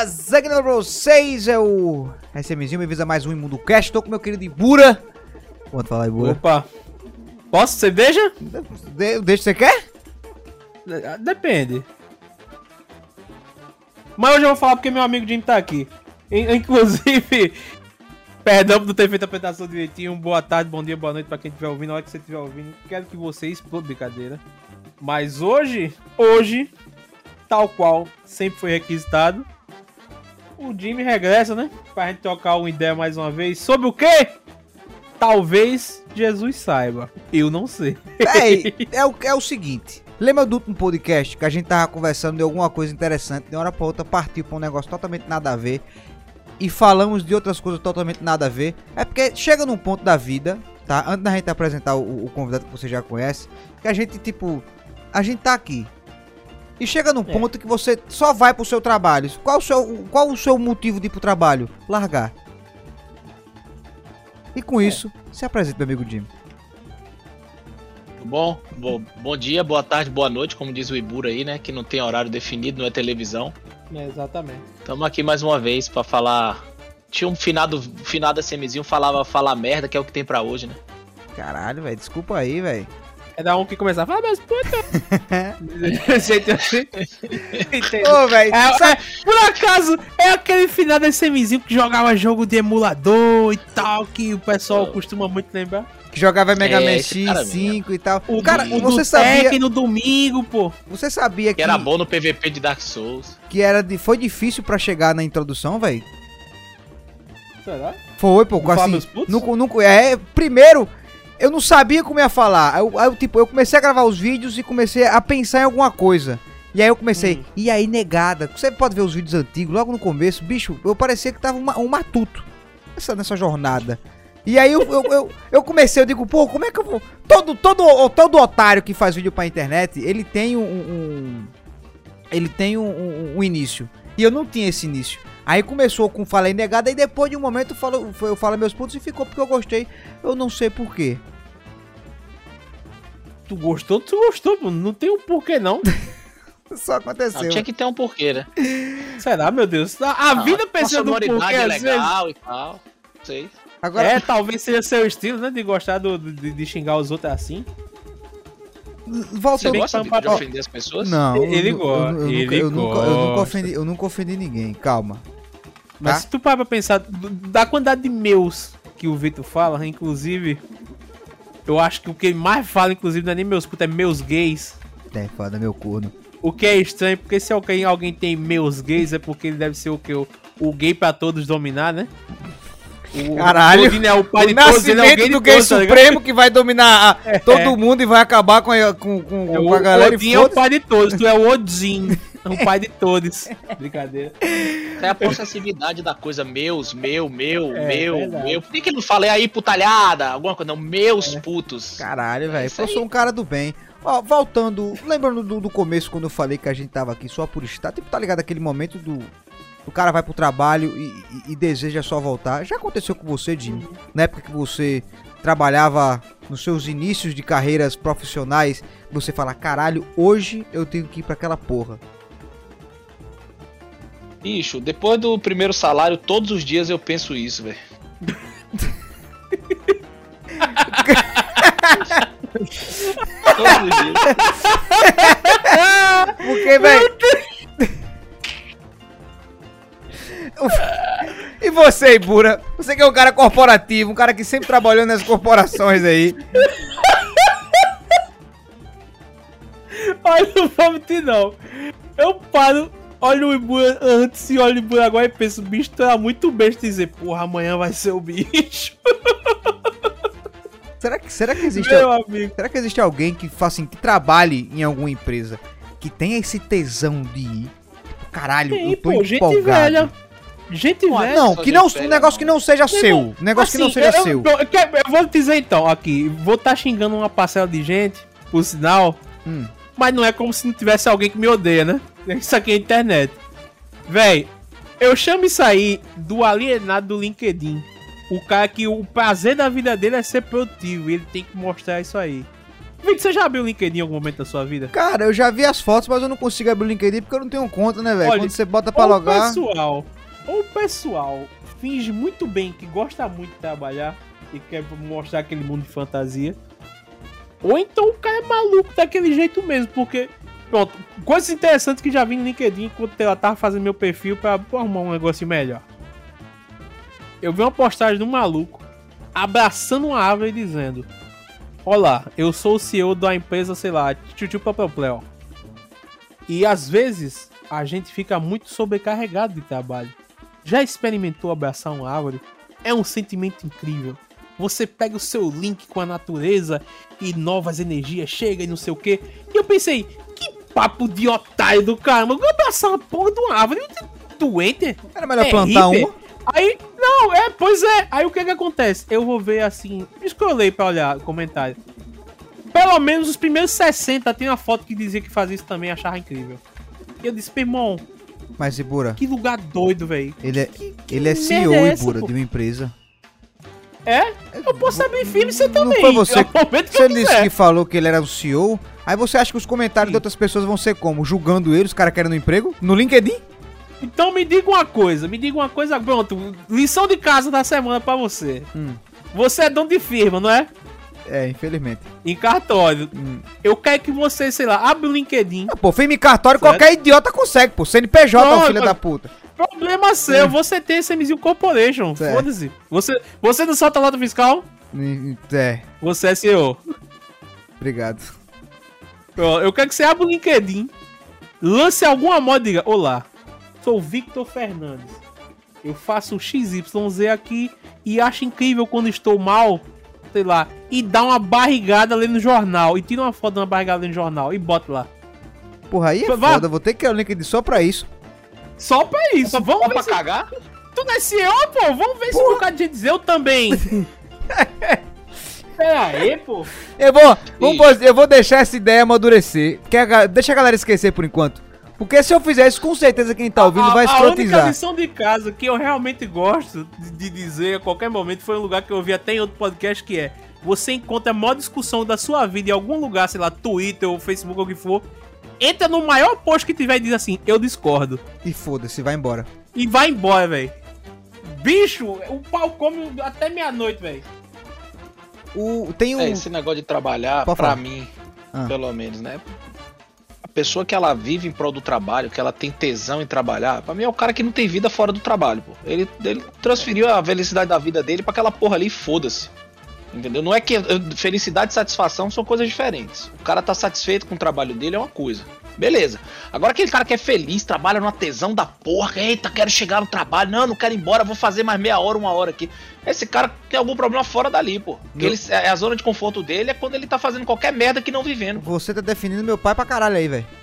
Zagueiro pra vocês, é o SMzinho, me avisa mais um Imundo Cast. Tô com meu querido Ibura. Pode falar, Ibura. Opa. Posso? Você deixa? Deixa, você quer? Depende. Mas hoje eu vou falar porque meu amigo Jim tá aqui. Inclusive, perdão por não ter feito a apresentação direitinho. Boa tarde, bom dia, boa noite pra quem estiver ouvindo. Na hora que você estiver ouvindo, quero que você exploda, brincadeira. Mas hoje, tal qual sempre foi requisitado, o Jimmy regressa, né? Pra gente trocar uma ideia mais uma vez. Sobre o quê? Talvez Jesus saiba. Eu não sei. É o seguinte. Lembra do último podcast que a gente tava conversando de alguma coisa interessante, de uma hora pra outra partiu pra um negócio totalmente nada a ver e falamos de outras coisas totalmente nada a ver? É porque chega num ponto da vida, tá? Antes da gente apresentar o convidado que você já conhece, que a gente, a gente tá aqui e chega num ponto que você só vai pro seu trabalho. Qual o seu motivo de ir pro trabalho? Largar. E com isso, se apresenta, meu amigo Jimmy. Bom dia, boa tarde, boa noite, como diz o Ibura aí, né? Que não tem horário definido, não é televisão. Exatamente. Estamos aqui mais uma vez pra falar. Tinha um finado SMzinho, falar merda, que é o que tem pra hoje, né? Caralho, velho, desculpa aí, velho. É da um que começar a falar, mas puta. Gente assim. Ô, velho. Por acaso, é aquele final da SMzinho que jogava jogo de emulador e tal, que o pessoal costuma muito lembrar. Que jogava Mega Man X5 e tal. O cara, você sabia no domingo, pô. Você sabia que era bom no PVP de Dark Souls. Que foi difícil pra chegar na introdução, velho? Será? Foi, pô. Assim, primeiro, eu não sabia como ia falar. Eu comecei a gravar os vídeos e comecei a pensar em alguma coisa. E aí eu comecei, e aí, negada? Você pode ver os vídeos antigos, logo no começo, bicho, eu parecia que tava um matuto nessa jornada. E aí eu comecei, eu digo, pô, como é que eu vou... Todo otário que faz vídeo pra internet, ele tem um início. E eu não tinha esse início. Aí começou com Falei Negada, e depois de um momento eu falo meus pontos e ficou porque eu gostei. Eu não sei porquê. Tu gostou, pô. Não tem um porquê, não. Só aconteceu. Não, tinha que ter um porquê, né? Será, meu Deus? A vida pensando no porquê, é legal vezes... e tal. Não sei. Agora... talvez seja seu estilo, né? De gostar de xingar os outros assim. Você gosta de ofender as pessoas? Não, ele gosta. Eu nunca ofendi ninguém, calma. Mas tá? Se tu parar pra pensar, da quantidade de meus que o Vitor fala, inclusive, eu acho que o que ele mais fala, inclusive, não é nem meus putos, é meus gays. É, foda, meu corno. O que é estranho, porque se alguém tem meus gays, é porque ele deve ser o que? O gay pra todos dominar, né? Caralho, é o pai o de nascimento todos, ele é do gay todos, supremo que vai dominar todo mundo e vai acabar com a galera. O Odin é o pai de todos, tu é o Odin, é o pai de todos. Brincadeira. É a possessividade da coisa, meu. Por que ele não fala aí, putalhada? Alguma coisa, não, meus putos. Caralho, velho, eu sou um cara do bem. Ó, voltando, lembrando do começo, quando eu falei que a gente tava aqui só por estar, tipo, tá ligado aquele momento o cara vai pro trabalho e deseja só voltar. Já aconteceu com você, Jimmy? Na época que você trabalhava nos seus inícios de carreiras profissionais, você fala, caralho, hoje eu tenho que ir pra aquela porra. Bicho, depois do primeiro salário, todos os dias eu penso isso, velho. Todos os dias. Porque, velho... E você, Ibura? Você que é um cara corporativo, um cara que sempre trabalhou nas corporações aí. Olha, não vou mentir, não. Eu paro, olho o Ibura antes e olho o Ibura agora e penso, o bicho tá muito besta dizer, porra, amanhã vai ser o bicho. Será que existe Meu amigo. Será que existe alguém que faça assim, que trabalhe em alguma empresa que tenha esse tesão de ir? Caralho, eu tô empolgado. Gente velha. Gente velha. Não, que não, um negócio que não seja seu. Um negócio que não seja seu. Eu vou dizer então, aqui, vou estar xingando uma parcela de gente, por sinal, mas não é como se não tivesse alguém que me odeia, né? Isso aqui é internet. Véi, eu chamo isso aí do alienado do LinkedIn. O cara que o prazer da vida dele é ser produtivo e ele tem que mostrar isso aí. Vitor, você já abriu o LinkedIn em algum momento da sua vida? Cara, eu já vi as fotos, mas eu não consigo abrir o LinkedIn porque eu não tenho conta, né, velho? Olha, Quando você bota pra logar... O pessoal finge muito bem que gosta muito de trabalhar e quer mostrar aquele mundo de fantasia. Ou então o cara é maluco daquele jeito mesmo, porque... Pronto, coisas interessantes que já vi no LinkedIn enquanto ela tava fazendo meu perfil pra arrumar um negócio melhor. Eu vi uma postagem de um maluco abraçando uma árvore e dizendo: olá, eu sou o CEO da empresa, sei lá, Tchutchu Papopleo. E às vezes a gente fica muito sobrecarregado de trabalho. Já experimentou abraçar uma árvore? É um sentimento incrível. Você pega o seu link com a natureza e novas energias chegam e não sei o que. E eu pensei, que papo de otário do caramba. Eu vou abraçar uma porra de uma árvore doente. Era melhor plantar hippie. uma. Aí, não, pois é. Aí o que acontece? Eu vou ver assim, escolhi pra olhar o comentário. Pelo menos os primeiros 60 tem uma foto que dizia que fazia isso também, achava incrível. E eu disse, irmão, mas Ibura, que lugar doido, velho. Ele é CEO, Ibura, de uma empresa. É? Eu posso abrir firme você também. Não foi você que você disse que falou que ele era o CEO? Aí você acha que os comentários de outras pessoas vão ser como? Julgando ele, os caras querendo um emprego? No LinkedIn? Então me diga uma coisa, pronto, lição de casa da semana pra você. Você é dono de firma, não é? É, infelizmente. Em cartório. Eu quero que você, sei lá, abre o LinkedIn. Pô, firma em cartório certo? Qualquer idiota consegue, pô. CNPJ, não, filho da puta. Problema seu, você tem CMZil Corporation, foda-se. Você não solta nota fiscal? É. Você é CEO. Obrigado. Eu quero que você abra o LinkedIn, lance alguma moda e diga: olá, sou Victor Fernandes. Eu faço XYZ aqui e acho incrível quando estou mal, sei lá, e dá uma barrigada lendo no jornal. E tira uma foto de uma barrigada lendo no jornal e bota lá. Porra, aí é foda, vou ter que criar o LinkedIn só pra isso. Só pra isso, vamos ver pra cagar? Tu não é CEO, pô? Vamos ver se um bocado de gente dizer eu também. Pera aí, pô. Eu vou deixar essa ideia amadurecer. Deixa a galera esquecer por enquanto. Porque se eu fizer isso, com certeza quem tá ouvindo vai escrotizar. A única lição de casa que eu realmente gosto de dizer a qualquer momento foi um lugar que eu vi até em outro podcast, que é: você encontra a maior discussão da sua vida em algum lugar, sei lá, Twitter ou Facebook ou o que for, entra no maior post que tiver e diz assim: eu discordo. E foda-se, vai embora. E vai embora, velho. Bicho, o pau come até meia-noite, velho. Esse negócio de trabalhar, pra mim, pelo menos, né? A pessoa que ela vive em prol do trabalho, que ela tem tesão em trabalhar, pra mim é o cara que não tem vida fora do trabalho, pô. Ele transferiu a felicidade da vida dele pra aquela porra ali e foda-se. Entendeu? Não é que felicidade e satisfação são coisas diferentes. O cara tá satisfeito com o trabalho dele é uma coisa. Beleza. Agora aquele cara que é feliz, trabalha numa tesão da porra, eita, quero chegar no trabalho, não quero ir embora, vou fazer mais meia hora, uma hora aqui. Esse cara tem algum problema fora dali, pô. A zona de conforto dele é quando ele tá fazendo qualquer merda que não vivendo. Você tá definindo meu pai pra caralho aí, velho.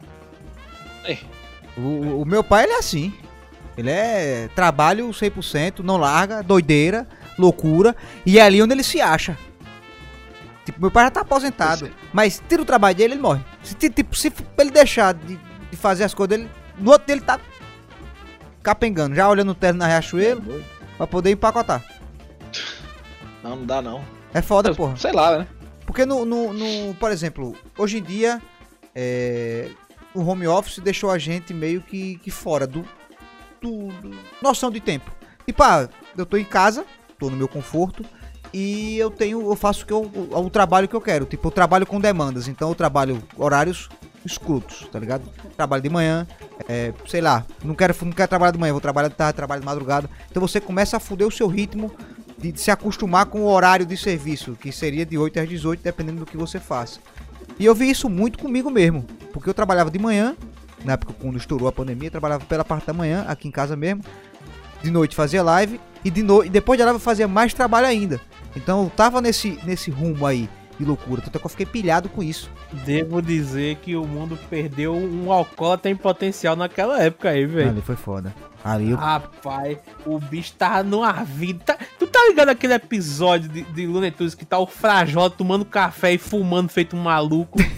O meu pai, ele é assim. Ele é trabalho 100%, não larga, doideira, loucura, e é ali onde ele se acha. Tipo, meu pai já tá aposentado, mas tira o trabalho dele, ele morre. Se ele deixar de fazer as coisas dele, no outro dele tá capengando, já olhando o terno na Riachuelo, pra poder empacotar. Não dá não. É foda, porra. Sei lá, né? Porque por exemplo, hoje em dia, o home office deixou a gente meio que fora do noção de tempo. Tipo, eu tô em casa, tô no meu conforto, e eu faço o trabalho que eu quero. Tipo, eu trabalho com demandas, então eu trabalho horários escrutos, tá ligado? Trabalho de manhã, sei lá, não quero trabalhar de manhã, vou trabalhar de tarde, trabalho de madrugada. Então você começa a fuder o seu ritmo de se acostumar com o horário de serviço, que seria de 8 às 18, dependendo do que você faça. E eu vi isso muito comigo mesmo, porque eu trabalhava de manhã, na época quando estourou a pandemia, eu trabalhava pela parte da manhã, aqui em casa mesmo. De noite fazia live e depois de live eu fazia mais trabalho ainda. Então eu tava nesse rumo aí de loucura, tanto é que eu fiquei pilhado com isso. Devo dizer que o mundo perdeu um alcoólatra em potencial naquela época aí, velho. Ali foi foda. Rapaz, o bicho tava numa vida. Tu tá ligado aquele episódio de Looney Tunes que tá o Frajola tomando café e fumando feito um maluco?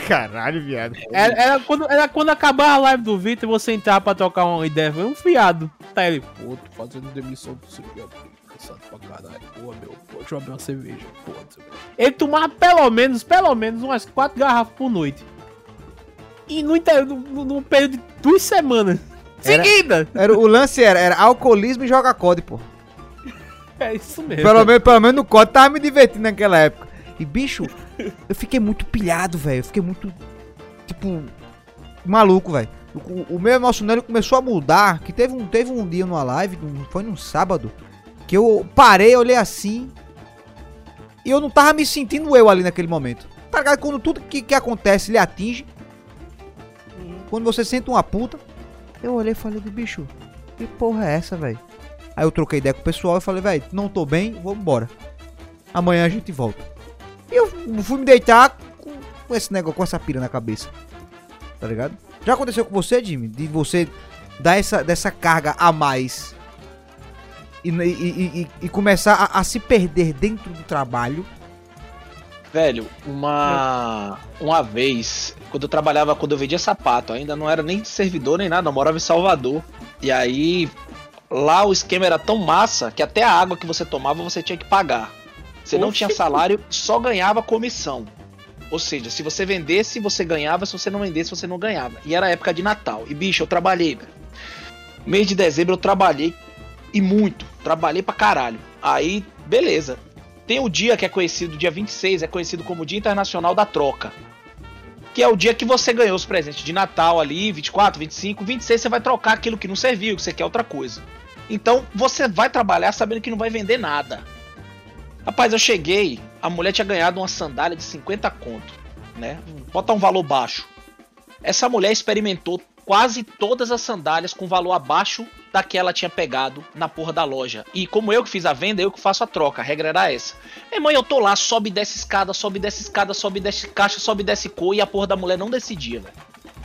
Caralho, viado. Era quando acabava a live do Vitor e você entrava pra trocar uma ideia. Foi um fiado. Tá ele, pô, tô fazendo demissão do seu cansado pra caralho. Pô, deixa eu abrir uma cerveja. Pô, ele tomava pelo menos umas 4 garrafas por noite. E no período de 2 semanas. Seguida! O lance era alcoolismo e joga COD, pô. É isso mesmo. Pelo menos no COD tava me divertindo naquela época. E, bicho, eu fiquei muito pilhado, velho. Eu fiquei muito, tipo, maluco, velho. O meu emocional começou a mudar. Que teve um dia numa live, foi num sábado, que eu parei, olhei assim, e eu não tava me sentindo eu ali naquele momento. Tá ligado? Quando tudo que acontece lhe atinge. Quando você sente uma puta. Eu olhei e falei, bicho, que porra é essa, velho? Aí eu troquei ideia com o pessoal e falei, velho, não tô bem, vamos embora. Amanhã a gente volta. E eu fui me deitar com esse negócio, com essa pira na cabeça. Tá ligado? Já aconteceu com você, Jimmy? De você dar dessa carga a mais e começar a se perder dentro do trabalho? Velho, uma vez, quando eu vendia sapato, ainda não era nem servidor nem nada, eu morava em Salvador. E aí, lá o esquema era tão massa que até a água que você tomava você tinha que pagar. Você não tinha salário, só ganhava comissão. Ou seja, se você vendesse, você ganhava, se você não vendesse, você não ganhava. E era época de Natal. E bicho, eu trabalhei, velho. Mês de dezembro eu trabalhei, e muito. Trabalhei pra caralho. Aí, beleza. Tem o dia que é conhecido, dia 26, é conhecido como Dia Internacional da Troca. Que é o dia que você ganhou os presentes de Natal ali, 24, 25, 26 você vai trocar aquilo que não serviu, que você quer outra coisa. Então você vai trabalhar sabendo que não vai vender nada. Rapaz, eu cheguei, a mulher tinha ganhado uma sandália de 50 conto, né? Bota um valor baixo. Essa mulher experimentou quase todas as sandálias com valor abaixo da que ela tinha pegado na porra da loja. E como eu que fiz a venda, eu que faço a troca. A regra era essa. Mãe, eu tô lá, sobe e desce escada, sobe e desce escada, sobe e desce caixa, sobe e desce cor, e a porra da mulher não decidia, velho.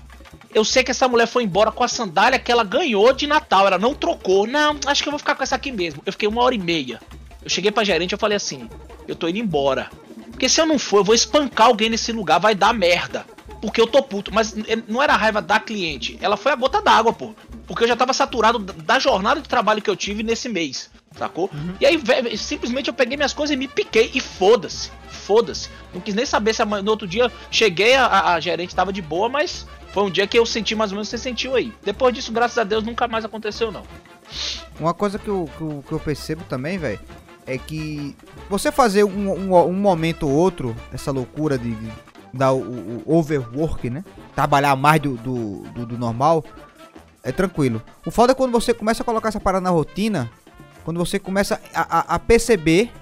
Eu sei que essa mulher foi embora com a sandália que ela ganhou de Natal. Ela não trocou. Não, acho que eu vou ficar com essa aqui mesmo. Eu fiquei 1h30. Eu cheguei pra gerente e falei assim, eu tô indo embora. Porque se eu não for, eu vou espancar alguém nesse lugar, vai dar merda. Porque eu tô puto. Mas não era a raiva da cliente. Ela foi a gota d'água, pô. Porque eu já tava saturado da jornada de trabalho que eu tive nesse mês. Sacou? E aí, simplesmente eu peguei minhas coisas e me piquei. E foda-se. Foda-se. Não quis nem saber se no outro dia cheguei, a gerente tava de boa, mas foi um dia que eu senti mais ou menos o que você sentiu aí. Depois disso, graças a Deus, nunca mais aconteceu, não. Uma coisa que eu percebo também, velho, é que você fazer um momento ou outro, essa loucura de dar o overwork, né? Trabalhar mais do normal, é tranquilo. O foda é quando você começa a colocar essa parada na rotina, quando você começa a perceber,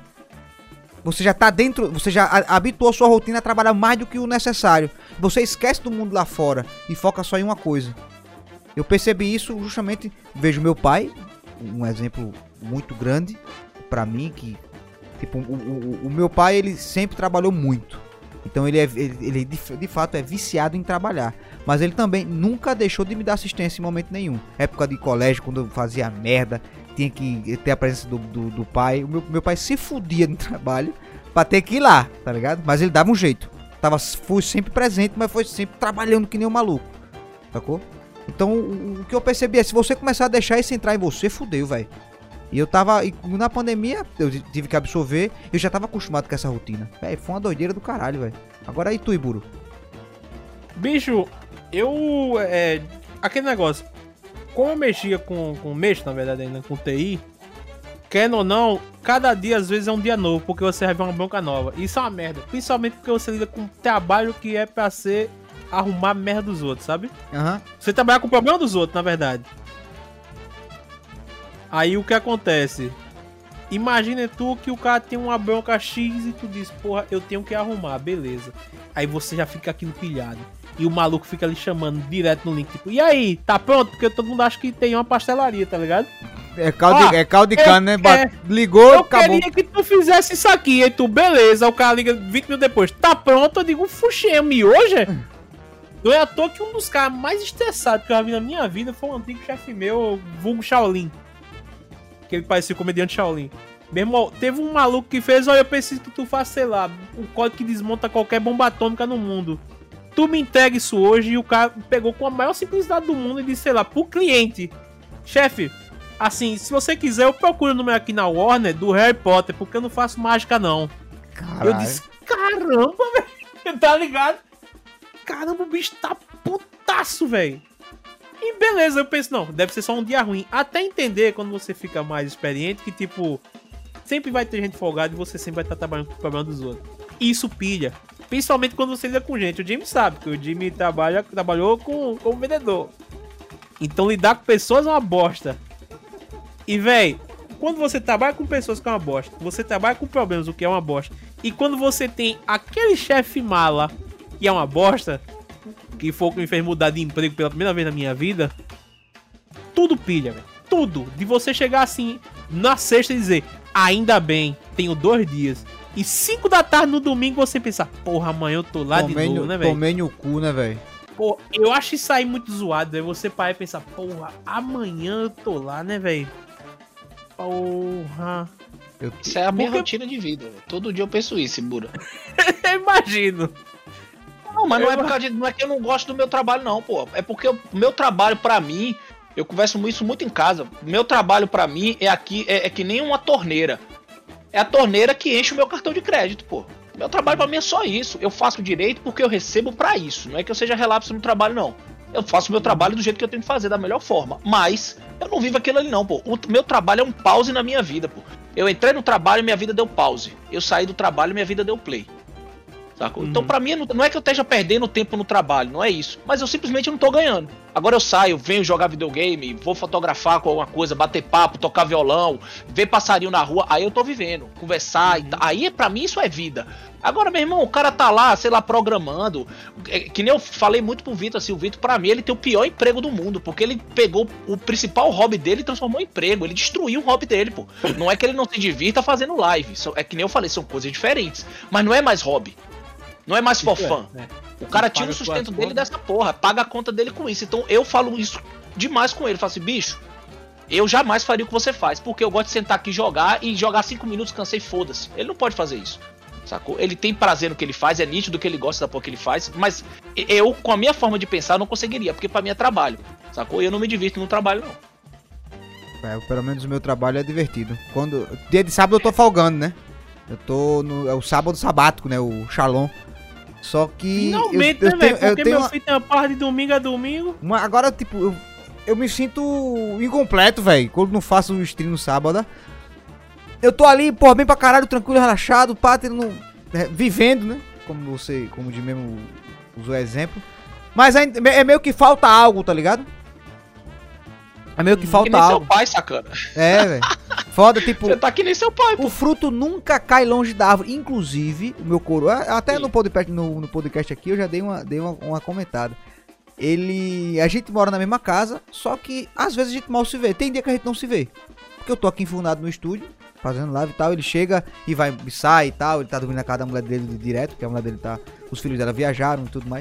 você já tá dentro, você já habituou a sua rotina a trabalhar mais do que o necessário. Você esquece do mundo lá fora e foca só em uma coisa. Eu percebi isso justamente, vejo meu pai, um exemplo muito grande pra mim, que tipo, o meu pai, ele sempre trabalhou muito. Então ele de fato é viciado em trabalhar. Mas ele também nunca deixou de me dar assistência em momento nenhum. Época de colégio, quando eu fazia merda, tinha que ter a presença do pai. O meu pai se fudia no trabalho pra ter que ir lá, tá ligado? Mas ele dava um jeito. Fui sempre presente, mas foi sempre trabalhando que nem um maluco. Sacou? Então o que eu percebi é, se você começar a deixar isso entrar em você, fudeu, velho. E na pandemia, eu tive que absorver, eu já tava acostumado com essa rotina. Véi, foi uma doideira do caralho, velho. Agora aí tu, Iburu. Bicho, aquele negócio. Como eu mexia mexo, na verdade, ainda com TI, querendo ou não, cada dia às vezes é um dia novo, porque você vai ver uma bronca nova. Isso é uma merda. Principalmente porque você lida com trabalho que é pra ser arrumar merda dos outros, sabe? Uhum. Você trabalha com o problema dos outros, na verdade. Aí o que acontece? Imagina tu que o cara tem uma bronca X e tu diz, porra, eu tenho que arrumar, beleza. Aí você já fica aquilo pilhado. E o maluco fica ali chamando direto no link, tipo, e aí, tá pronto? Porque todo mundo acha que tem uma pastelaria, tá ligado? É caldo de cana, né? Ligou, eu acabou. Eu queria que tu fizesse isso aqui, aí tu, beleza. O cara liga 20 minutos depois, tá pronto? Eu digo, fuxê, miojo? Não é à toa que um dos caras mais estressados que eu já vi na minha vida foi um antigo chefe meu, vulgo Shaolin. Que ele parecia o comediante Shaolin. Meu irmão, teve um maluco que fez, olha, eu preciso que tu faça, sei lá, um código que desmonta qualquer bomba atômica no mundo. tu me entrega isso hoje, e o cara pegou com a maior simplicidade do mundo e disse, sei lá, pro cliente, chefe, assim, se você quiser, eu procuro o número aqui na Warner do Harry Potter, porque eu não faço mágica, não. Caralho. Eu disse, caramba, velho, tá ligado? Caramba, o bicho tá putaço, velho. E beleza, eu penso, não, deve ser só um dia ruim. Até entender, quando você fica mais experiente, que tipo, sempre vai ter gente folgada e você sempre vai estar trabalhando com o problema dos outros. E isso pilha. Principalmente quando você lida com gente. O Jimmy sabe, que o Jimmy trabalhou como vendedor. Então lidar com pessoas é uma bosta. E véi, quando você trabalha com pessoas que é uma bosta, você trabalha com problemas, o que é uma bosta, e quando você tem aquele chefe mala, que é uma bosta, que foi o que me fez mudar de emprego pela primeira vez na minha vida, tudo pilha, velho. Tudo. De você chegar assim, na sexta e dizer, ainda bem, tenho 2 dias. E 5 da tarde no domingo você pensar, porra, amanhã eu tô lá de novo, né, velho? Tomei no cu, né, velho? Pô, eu acho isso aí muito zoado, velho. Você parar e pensar, porra, amanhã eu tô lá, né, velho? Porra. Isso é a minha rotina de vida, véio. Todo dia eu penso isso, Bura. Imagino. Não, mas não é por causa de, não é que eu não gosto do meu trabalho, não, pô. É porque o meu trabalho, pra mim, eu converso isso muito em casa. Meu trabalho, pra mim, é que nem uma torneira. É a torneira que enche o meu cartão de crédito, pô. Meu trabalho pra mim é só isso. Eu faço direito porque eu recebo pra isso. Não é que eu seja relapso no trabalho, não. Eu faço o meu trabalho do jeito que eu tenho que fazer, da melhor forma. Mas eu não vivo aquilo ali, não, pô. O meu trabalho é um pause na minha vida, pô. Eu entrei no trabalho e minha vida deu pause. Eu saí do trabalho e minha vida deu play. Sacou? Então pra mim não é que eu esteja perdendo tempo no trabalho, não é isso. Mas eu simplesmente não tô ganhando. Agora eu saio, venho jogar videogame, vou fotografar com alguma coisa, bater papo, tocar violão, ver passarinho na rua, aí eu tô vivendo, conversar, aí pra mim isso é vida. Agora, meu irmão, o cara tá lá, sei lá, programando, que nem eu falei muito pro Vitor, assim, o Vitor pra mim ele tem o pior emprego do mundo, porque ele pegou o principal hobby dele e transformou em emprego, ele destruiu o hobby dele, pô. Não é que ele não se divirta fazendo live, é que nem eu falei, são coisas diferentes, mas não é mais hobby. Não é mais fofã. O cara tira o sustento dele dessa porra, paga a conta dele com isso. Então eu falo isso demais com ele. Falo assim, bicho, eu jamais faria o que você faz, porque eu gosto de sentar aqui e jogar 5 minutos, cansei, foda-se. Ele não pode fazer isso, sacou? Ele tem prazer no que ele faz, é nítido que ele gosta da porra que ele faz, mas eu, com a minha forma de pensar, não conseguiria, porque pra mim é trabalho, sacou? E eu não me divirto no trabalho, não. Pelo menos o meu trabalho é divertido. Dia de sábado eu tô folgando, né? É o sábado sabático, né? O Shalom. Só que... Finalmente, né, velho? Porque meu filho tem uma parte de domingo a domingo. Agora, tipo, eu me sinto incompleto, velho, quando não faço o stream no sábado. Eu tô ali, porra, bem pra caralho, tranquilo, relaxado, pá, vivendo, né? Como o de mesmo usou exemplo. Mas é meio que falta algo, tá ligado? É meio que falta algo. Que nem seu pai, sacana. É, velho. Foda, tipo... Você tá que nem seu pai, pô. O fruto nunca cai longe da árvore. Inclusive, o meu coroa... Até no podcast aqui eu já dei uma comentada. A gente mora na mesma casa, só que às vezes a gente mal se vê. Tem dia que a gente não se vê. Porque eu tô aqui enfurnado no estúdio, fazendo live e tal. Ele chega e sai e tal. Ele tá dormindo na casa da mulher dele direto, porque a mulher dele tá... Os filhos dela viajaram e tudo mais.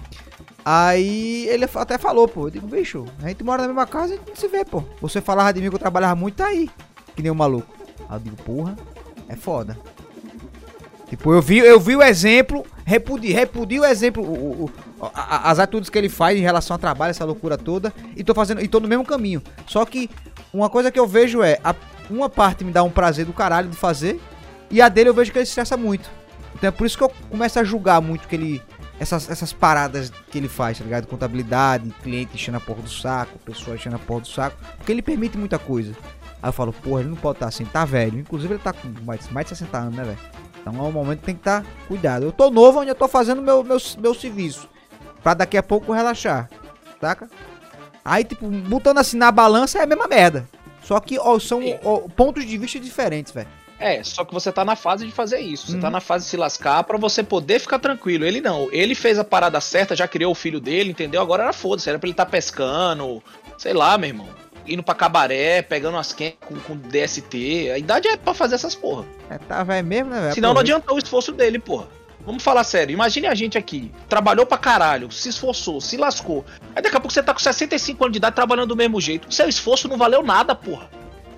Aí ele até falou, pô. Eu digo, bicho, a gente mora na mesma casa e a gente não se vê, pô. Você falava de mim que eu trabalhava muito, tá aí. Que nem um maluco. Aí eu digo, porra, é foda. Tipo, eu vi o exemplo, repudi o exemplo, as atitudes que ele faz em relação ao trabalho, essa loucura toda, e tô no mesmo caminho. Só que uma coisa que eu vejo uma parte me dá um prazer do caralho de fazer, e a dele eu vejo que ele se estressa muito. Então é por isso que eu começo a julgar muito que essas paradas que ele faz, tá ligado? Contabilidade, cliente enchendo a porra do saco, pessoa enchendo a porra do saco, porque ele permite muita coisa. Aí eu falo, porra, ele não pode estar assim, tá velho. Inclusive ele tá com mais de 60 anos, né, velho? Então é um momento que tem que estar cuidado. Eu tô novo onde eu tô fazendo meu serviço, pra daqui a pouco relaxar, saca? Aí, tipo, botando assim na balança é a mesma merda. Só que são pontos de vista diferentes, velho. Só que você tá na fase de fazer isso. Você tá na fase de se lascar pra você poder ficar tranquilo. Ele não. Ele fez a parada certa, já criou o filho dele, entendeu? Agora era foda-se. Era pra ele tá pescando, sei lá, meu irmão. Indo pra cabaré, pegando umas quentas com DST. A idade é pra fazer essas porra. Tá velho mesmo, né, velho? Senão não adiantou o esforço dele, porra. Vamos falar sério. Imagine a gente aqui. Trabalhou pra caralho, se esforçou, se lascou. Aí daqui a pouco você tá com 65 anos de idade trabalhando do mesmo jeito. Seu esforço não valeu nada, porra.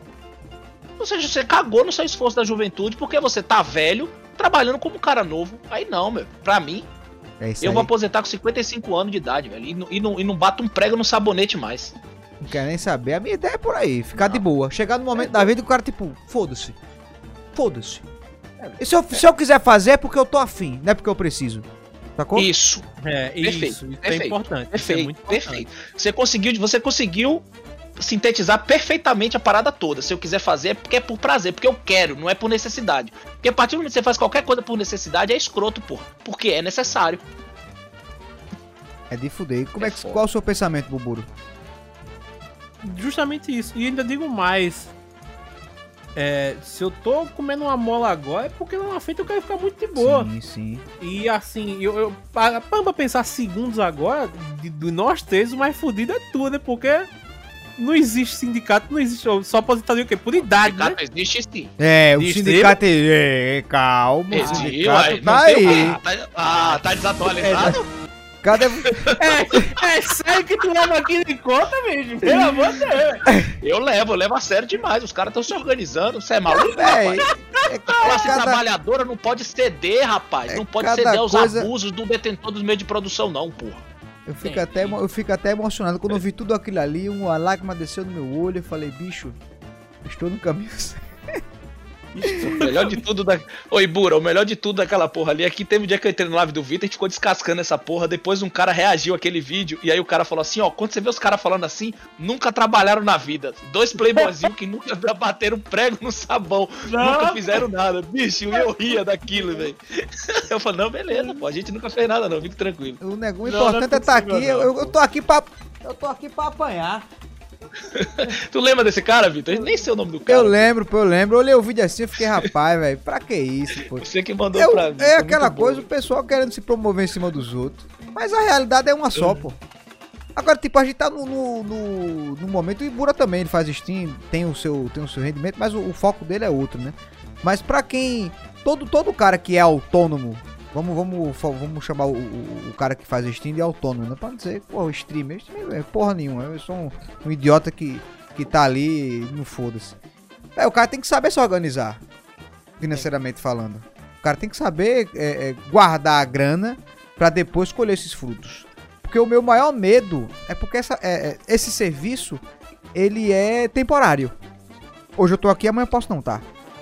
Ou seja, você cagou no seu esforço da juventude porque você tá velho, trabalhando como um cara novo. Aí não, meu. Pra mim, Eu vou aposentar com 55 anos de idade, velho. E não bato um prego no sabonete mais. Não quer nem saber. A minha ideia é por aí, ficar de boa. Chegar no momento da vida e o cara, tipo, foda-se. Foda-se. E se eu quiser fazer é porque eu tô afim, não é porque eu preciso. Sacou? Isso. Perfeito. Isso é importante. Perfeito. Você conseguiu sintetizar perfeitamente a parada toda. Se eu quiser fazer é porque é por prazer, porque eu quero, não é por necessidade. Porque a partir do momento que você faz qualquer coisa por necessidade, é escroto, porra. Porque é necessário. É de fuder. Qual é o seu pensamento, Buburo? Justamente isso. E ainda digo mais. Se eu tô comendo uma mola agora, é porque lá na frente eu quero ficar muito de boa. Sim. E assim, pra pensar segundos agora, de nós três, o mais fudido é tu, né? Porque não existe sindicato, não existe. Só aposentadoria o quê? Por idade, né? Existe sim. O sindicato calma. O sindicato tá aí. Tá desatualizado? Cadê? É sério que tu leva aquilo em conta, mesmo? Pelo amor de Deus. Eu levo a sério demais. Os caras estão se organizando. Você é maluco, rapaz? A classe trabalhadora não pode ceder, rapaz. Não pode ceder aos abusos do detentor dos meios de produção, não, porra. Eu fico até emocionado. Quando eu vi tudo aquilo ali, uma lágrima desceu no meu olho. Eu falei, bicho, estou no caminho certo. O melhor de tudo Oi, Bura, o melhor de tudo daquela porra ali é que teve um dia que eu entrei no live do Vitor, a gente ficou descascando essa porra, depois um cara reagiu àquele vídeo, e aí o cara falou assim, ó, quando você vê os caras falando assim, nunca trabalharam na vida. 2 playboyzinhos que nunca bateram prego no sabão, nunca fizeram nada. Bicho, eu ria daquilo, velho. Eu falei, não, beleza, pô, a gente nunca fez nada não, fique tranquilo. O importante é estar aqui, eu tô aqui pra apanhar. Tu lembra desse cara, Vitor? Nem sei o nome do cara. Eu lembro. Eu olhei o vídeo assim e fiquei, rapaz, velho, pra que isso, pô? Você que mandou pra mim. É aquela coisa, o pessoal querendo se promover em cima dos outros. Mas a realidade é uma só, pô. Agora, tipo, a gente tá no momento, e Bura também, ele faz stream, tem o seu rendimento, mas o foco dele é outro, né? Mas pra quem... Todo cara que é autônomo, vamos chamar o cara que faz stream de autônomo, não pode dizer, porra, streamer é porra nenhuma, eu sou um idiota que tá ali e não foda-se. O cara tem que saber se organizar, financeiramente falando. O cara tem que saber guardar a grana pra depois colher esses frutos. Porque o meu maior medo é porque esse serviço, ele é temporário. Hoje eu tô aqui, amanhã eu posso não estar.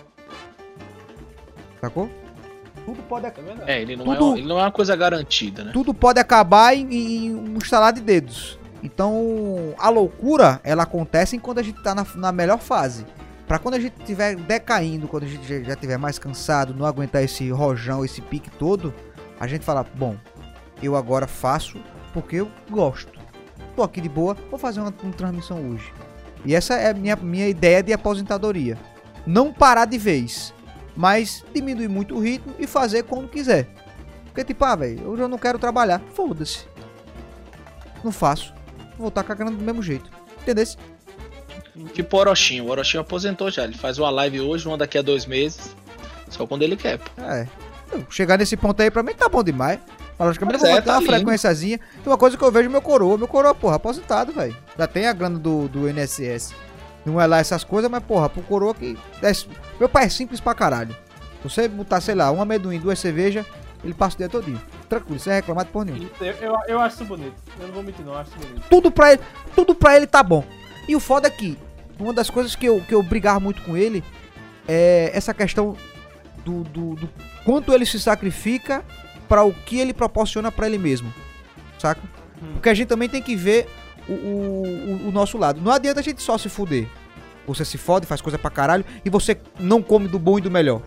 Sacou? Tudo pode acabar. Ele não é uma coisa garantida, né? Tudo pode acabar em um estalar de dedos. Então, a loucura, ela acontece quando a gente tá na melhor fase. Pra quando a gente estiver decaindo, quando a gente já estiver mais cansado, não aguentar esse rojão, esse pique todo, a gente fala, bom, eu agora faço porque eu gosto. Tô aqui de boa, vou fazer uma transmissão hoje. E essa é a minha ideia de aposentadoria. Não parar de vez, mas diminuir muito o ritmo e fazer quando quiser. Porque tipo, velho, hoje eu não quero trabalhar. Foda-se. Não faço. Vou estar cagando do mesmo jeito. Entendeu? Tipo o Orochinho. O Orochinho aposentou já. Ele faz uma live hoje, uma daqui a 2 meses. Só quando ele quer, pô. Chegar nesse ponto aí pra mim tá bom demais. Mas logicamente eu vou manter uma frequenciazinha. Tem uma coisa que eu vejo meu coroa. Meu coroa, porra, aposentado, velho. Já tem a grana do INSS. Não é lá essas coisas, mas porra, pro coroa que... Meu pai é simples pra caralho. Você botar, sei lá, um amendoim, 2 cervejas, ele passa o dia todinho. Tranquilo, sem reclamar de porra nenhuma. Eu acho isso bonito. Eu não vou mentir não, eu acho isso bonito. Tudo pra ele tá bom. E o foda é que, uma das coisas que eu brigava muito com ele, é essa questão do quanto ele se sacrifica pra o que ele proporciona pra ele mesmo. Saca? Porque a gente também tem que ver o nosso lado. Não adianta a gente só se fuder. Você se fode, faz coisa pra caralho e você não come do bom e do melhor.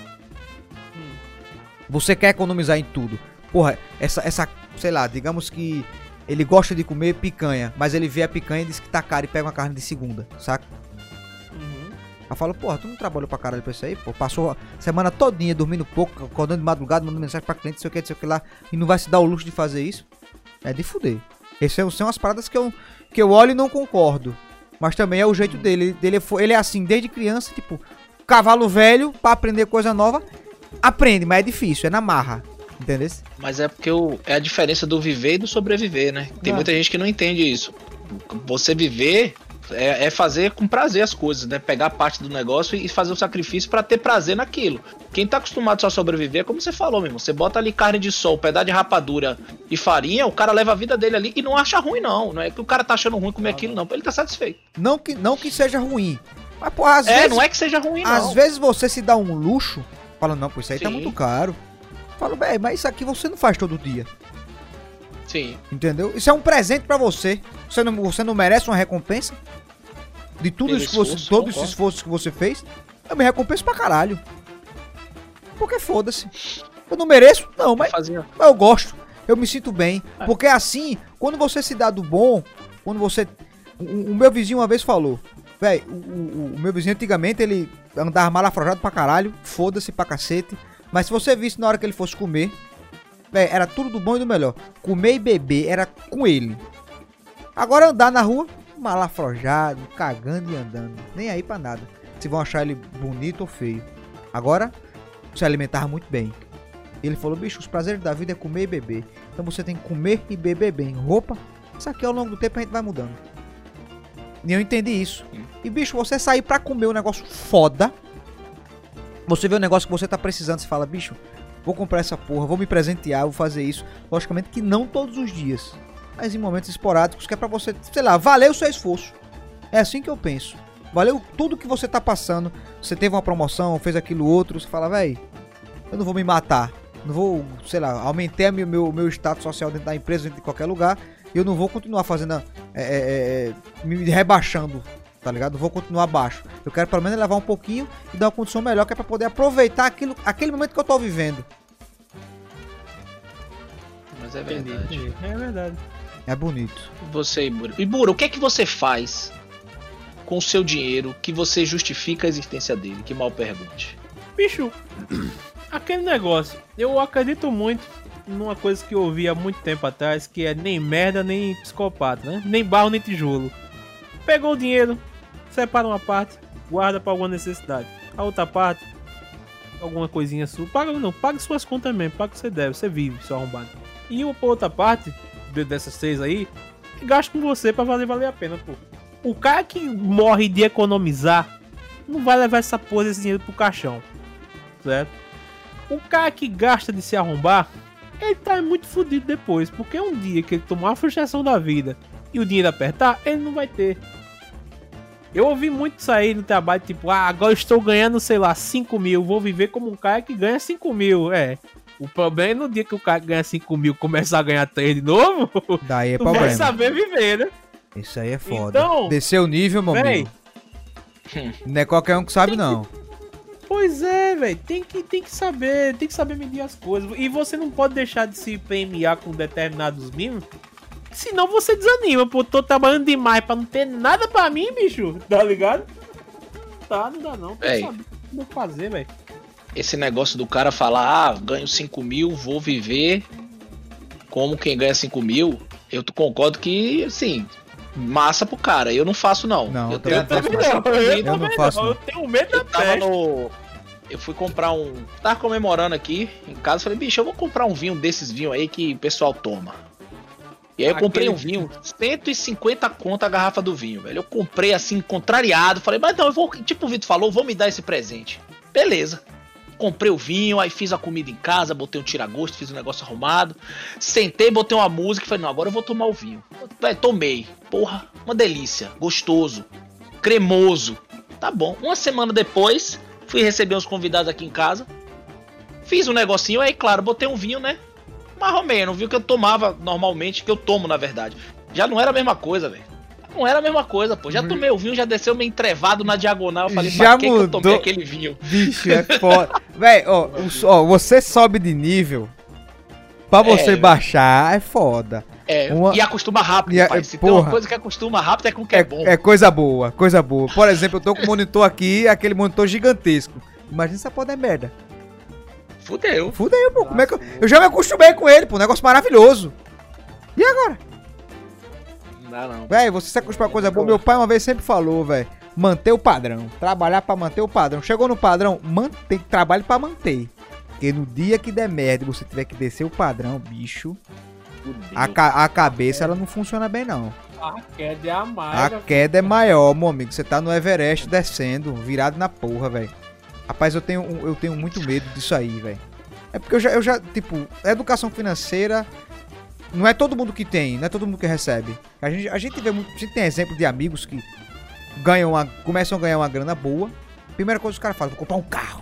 Você quer economizar em tudo. Porra, essa, sei lá, digamos que ele gosta de comer picanha, mas ele vê a picanha e diz que tá caro e pega uma carne de segunda, saca? Aí fala, porra, tu não trabalhou pra caralho pra isso aí, pô? Passou a semana todinha dormindo pouco, acordando de madrugada, mandando mensagem pra cliente, sei o que lá, e não vai se dar o luxo de fazer isso? É de fuder. Essas são as paradas que eu olho e não concordo. Mas também é o jeito dele. Ele é assim desde criança, tipo, cavalo velho, pra aprender coisa nova, aprende, mas é difícil, é na marra. Entendeu? Mas é porque é a diferença do viver e do sobreviver, né? Tem muita gente que não entende isso. Você viver É fazer com prazer as coisas, né? Pegar parte do negócio e fazer o sacrifício pra ter prazer naquilo. Quem tá acostumado só a sobreviver, como você falou mesmo, você bota ali carne de sol, pedaço de rapadura e farinha, o cara leva a vida dele ali e não acha ruim, não. Não é que o cara tá achando ruim comer aquilo, não. Ele tá satisfeito. Não que seja ruim. Mas, pô, às vezes... não é que seja ruim, não. Às vezes você se dá um luxo, fala, não, pô, isso aí tá Sim. muito caro. Fala, velho, mas isso aqui você não faz todo dia. Sim. Entendeu? Isso é um presente pra você. Você não merece uma recompensa? De tudo isso que você, todo esse esforço que você fez? Eu me recompenso pra caralho. Porque foda-se. Eu não mereço? Não, mas eu gosto. Eu me sinto bem. Porque assim, quando você se dá do bom, quando você... O meu vizinho uma vez falou, velho, o meu vizinho antigamente ele andava mal afrojado pra caralho, foda-se pra cacete. Mas se você visse na hora que ele fosse comer, velho, era tudo do bom e do melhor. Comer e beber era com ele. Agora andar na rua, malafrojado, cagando e andando. Nem aí pra nada. Se vão achar ele bonito ou feio. Agora, se alimentava muito bem. Ele falou, bicho, os prazeres da vida é comer e beber. Então você tem que comer e beber bem. Roupa, isso aqui ao longo do tempo a gente vai mudando. E eu entendi isso. E bicho, você sair pra comer um negócio foda. Você vê um negócio que você tá precisando, você fala, bicho, vou comprar essa porra, vou me presentear, vou fazer isso. Logicamente que não todos os dias. Mas em momentos esporádicos, que é pra você, sei lá, valer o seu esforço. É assim que eu penso. Valeu tudo que você tá passando. Você teve uma promoção, fez aquilo outro. Você fala, véi, eu não vou me matar. Não vou, sei lá, aumentei meu status social dentro da empresa, dentro de qualquer lugar. E eu não vou continuar fazendo, me rebaixando, tá ligado? Não vou continuar abaixo. Eu quero pelo menos levar um pouquinho e dar uma condição melhor, que é pra poder aproveitar aquele momento que eu tô vivendo. Mas é verdade. É verdade. É bonito. Você, Ibura. Ibura, o que é que você faz com o seu dinheiro que você justifica a existência dele? Que mal pergunte. Bicho, aquele negócio, eu acredito muito numa coisa que eu ouvi há muito tempo atrás, que é nem merda, nem psicopata, né? Nem barro, nem tijolo. Pegou o dinheiro, separa uma parte, guarda pra alguma necessidade. A outra parte, alguma coisinha sua. Paga suas contas mesmo, paga o que você deve, você vive, seu arrombado. E a outra parte, dessas 6 aí, gasta com você pra valer a pena, pô. O cara que morre de economizar não vai levar essa porra desse dinheiro pro caixão, certo? O cara que gasta de se arrombar, ele tá muito fodido depois, porque um dia que ele tomar uma frustração da vida e o dinheiro apertar, ele não vai ter. Eu ouvi muito sair no trabalho, tipo, agora eu estou ganhando, sei lá, 5 mil, vou viver como um cara que ganha 5 mil, O problema é no dia que o cara ganha 5 mil começar a ganhar 3 de novo, daí é tu problema. vai saber viver, né? Isso aí é foda. Então, desceu o nível, meu amigo. Não é qualquer um que sabe, não. Pois é, velho. Tem que saber medir as coisas. E você não pode deixar de se premiar com determinados mimos, senão você desanima. Pô, tô trabalhando demais pra não ter nada pra mim, bicho. Tá ligado? Tá, não dá não. Tem que saber como fazer, velho. Esse negócio do cara falar, ganho 5 mil, vou viver como quem ganha 5 mil, eu concordo que, assim, massa pro cara. Eu não faço, não. Eu não faço. Eu tenho medo da peste. Eu fui comprar um... Tava comemorando aqui em casa, falei, bicho, eu vou comprar um vinho desses vinhos aí que o pessoal toma. E aí eu comprei um vinho, 150 conto a garrafa do vinho, velho. Eu comprei assim, contrariado, falei, mas não, eu vou, tipo o Vitor falou, vou me dar esse presente. Beleza. Comprei o vinho, aí fiz a comida em casa, botei um tira-gosto, fiz um negócio arrumado. Sentei, botei uma música e falei, não, agora eu vou tomar o vinho. Tomei. Porra, uma delícia. Gostoso. Cremoso. Tá bom. Uma semana depois, fui receber uns convidados aqui em casa. Fiz um negocinho, aí claro, botei um vinho, né? Mais ou menos, viu que eu tomava normalmente, que eu tomo na verdade. Já não era a mesma coisa, velho. Não era a mesma coisa, pô. Já tomei o vinho, já desceu meio entrevado na diagonal. Eu falei, já pra que eu tomei aquele vinho? Bicho, é foda. Véi, ó, você sobe de nível pra você baixar, é foda. E acostuma rápido, pai. Se tem uma coisa que acostuma rápido é com o que é bom. É coisa boa, coisa boa. Por exemplo, eu tô com um monitor aqui, aquele monitor gigantesco. Imagina essa porra é merda. Fudeu, pô. Como é que eu já me acostumei com ele, pô. Um negócio maravilhoso. E agora? Não dá, não. Véi, você se acostuma com coisa boa. Meu pai uma vez sempre falou, velho. Manter o padrão. Trabalhar pra manter o padrão. Chegou no padrão, mantém, trabalhe pra manter. Porque no dia que der merda e você tiver que descer o padrão, bicho, a cabeça ela não funciona bem, não. A queda é a mais. A queda é maior, meu amigo. Você tá no Everest descendo, virado na porra, velho. Rapaz, eu tenho muito medo disso aí, velho. É porque eu já, tipo, educação financeira não é todo mundo que tem, não é todo mundo que recebe. A gente tem exemplo de amigos que começam a ganhar uma grana boa. Primeira coisa que os caras falam, vou comprar um carro.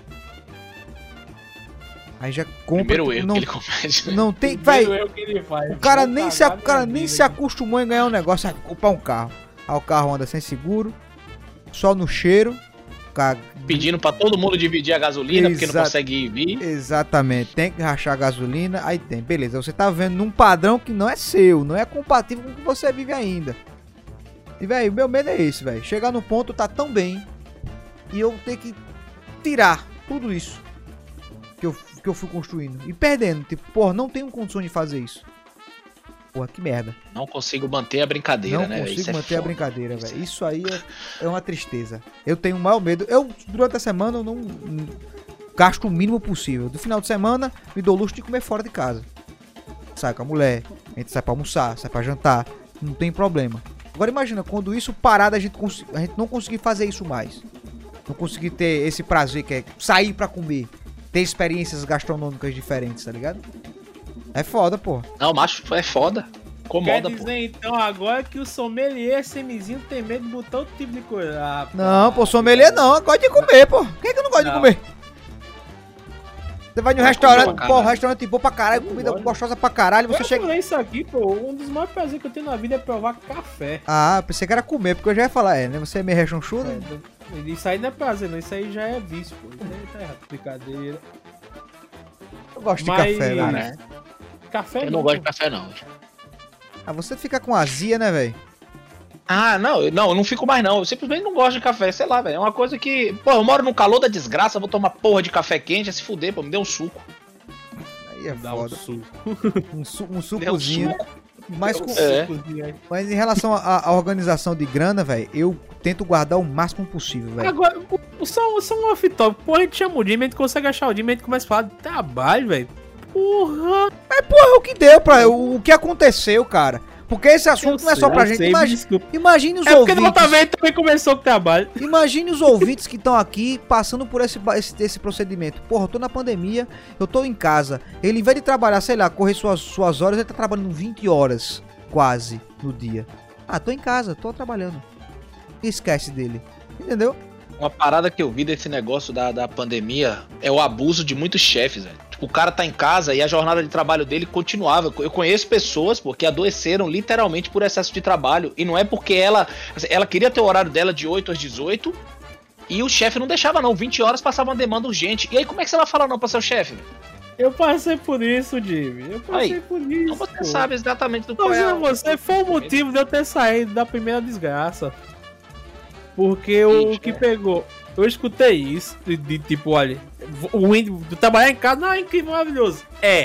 Aí já compra. Primeiro erro que ele comete. Não tem, vai. O cara nem se acostumou em ganhar um negócio, vai comprar um carro. Aí o carro anda sem seguro, só no cheiro. Pedindo pra todo mundo dividir a gasolina, porque não consegue vir. Exatamente, tem que rachar a gasolina, aí tem, beleza. Você tá vendo num padrão que não é seu, não é compatível com o que você vive ainda. E, velho, o meu medo é esse, velho. Chegar no ponto, tá tão bem, e eu ter que tirar tudo isso que eu fui construindo. E perdendo, tipo, porra, não tenho condições de fazer isso. Porra, que merda. Não consigo manter a brincadeira, né? Não consigo manter a brincadeira, velho. Isso aí é uma tristeza. Eu tenho o maior medo. Durante a semana, eu não gasto o mínimo possível. Do final de semana, me dou luxo de comer fora de casa. Sai com a mulher, a gente sai pra almoçar, sai pra jantar. Não tem problema. Agora imagina, quando isso parar, a gente não conseguir fazer isso mais. Não conseguir ter esse prazer que é sair pra comer. Ter experiências gastronômicas diferentes, tá ligado? É foda, pô. Não, macho, é foda. Incomoda, quer dizer, então, agora que o sommelier semizinho tem medo de botar outro tipo de coisa. Ah, não, pô, sommelier não. Eu gosto de comer, pô. Quem é que eu não gosto de comer? Você vai no restaurante, pô, restaurante bom pra caralho, comida gostosa pra caralho, você chega... Eu falei isso aqui, pô, um dos maiores prazeres que eu tenho na vida é provar café. Ah, pensei que era comer, porque eu já ia falar, né? Você é meio rechonchudo? Isso aí não é prazer, não. Isso aí já é vício, pô. Isso aí tá errado, brincadeira. Eu gosto de café, né? Café eu não gosto de café, não. Ah, você fica com azia, né, velho? Ah, não, eu não fico mais não. Eu simplesmente não gosto de café, sei lá, velho. É uma coisa que... Pô, eu moro no calor da desgraça, vou tomar porra de café quente, é se fuder, pô, me dê um suco. Aí é foda. Um sucozinho. Um suco. Mas em relação à organização de grana, velho, eu tento guardar o máximo possível, velho. Agora, só um off-top. Porra, a gente chama o Jimmy, a gente consegue achar o Jimmy, a gente começa a falar de trabalho, velho. Porra. É porra, o que deu o que aconteceu, cara. Porque esse assunto não é só pra gente. Imagine os ouvintes. É porque no outra vez também começou com o trabalho. Imagine os ouvintes que estão aqui passando por esse procedimento. Porra, eu tô na pandemia, eu tô em casa. Ele, em vez de trabalhar, sei lá, correr suas horas, ele tá trabalhando 20 horas, quase, no dia. Ah, tô em casa, tô trabalhando. Esquece dele. Entendeu? Uma parada que eu vi desse negócio da pandemia é o abuso de muitos chefes, velho. Tipo, o cara tá em casa e a jornada de trabalho dele continuava. Eu conheço pessoas, pô, que adoeceram literalmente por excesso de trabalho. E não é porque ela queria ter o horário dela de 8 às 18 e o chefe não deixava não. 20 horas passava uma demanda urgente. E aí como é que você vai falar não pra seu chefe, velho? Eu passei por isso, Jimmy. Eu passei por isso. Então você sabe exatamente do que é. Você foi o motivo de eu ter saído da primeira desgraça. Porque o que pegou... Eu escutei isso, de tipo, olha... O trabalhar em casa não é incrível, maravilhoso.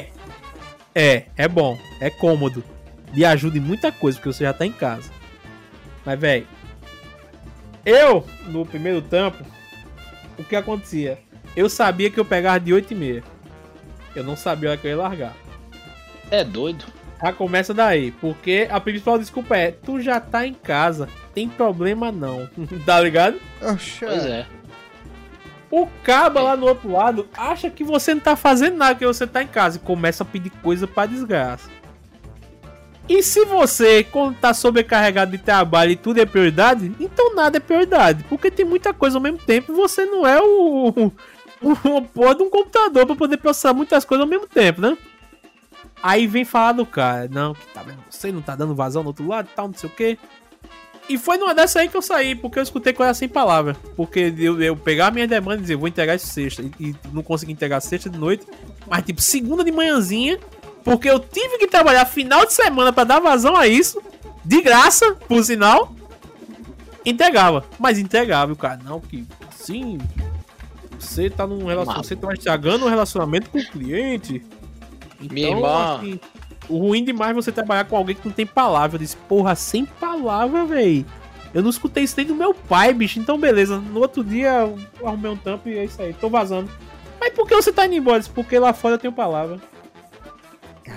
É bom, é cômodo. E ajuda em muita coisa, porque você já tá em casa. Mas, velho... Eu, no primeiro trampo... O que acontecia? Eu sabia que eu pegava de 8h30. Eu não sabia a hora que eu ia largar. É doido. Já começa daí, porque a principal desculpa é: tu já tá em casa, tem problema não. Tá ligado? Pois é. O caba lá no outro lado acha que você não tá fazendo nada, que você tá em casa e começa a pedir coisa pra desgraça. E se você, quando tá sobrecarregado de trabalho e tudo é prioridade, então nada é prioridade, porque tem muita coisa ao mesmo tempo e você não é o porra de um computador pra poder processar muitas coisas ao mesmo tempo, né? Aí vem falar do cara, não, que tá vendo, você não tá dando vazão no outro lado e tal, não sei o que. E foi numa dessa aí que eu saí, porque eu escutei coisa sem palavra. Porque eu pegar a minha demanda e dizer, vou entregar isso sexta, e não consegui entregar sexta de noite, mas tipo, segunda de manhãzinha, porque eu tive que trabalhar final de semana pra dar vazão a isso, de graça, por sinal, entregava. Mas entregava, o cara, não, que sim, você tá num relacionamento, você tá estragando um relacionamento com o cliente. Então, minha irmã... assim, o ruim demais é você trabalhar com alguém que não tem palavra. Eu disse, porra, sem palavra, véi. Eu não escutei isso nem do meu pai, bicho. Então, beleza. No outro dia, eu arrumei um tampo e é isso aí. Tô vazando. Mas por que você tá indo embora? Porque lá fora eu tenho palavra. Caralho.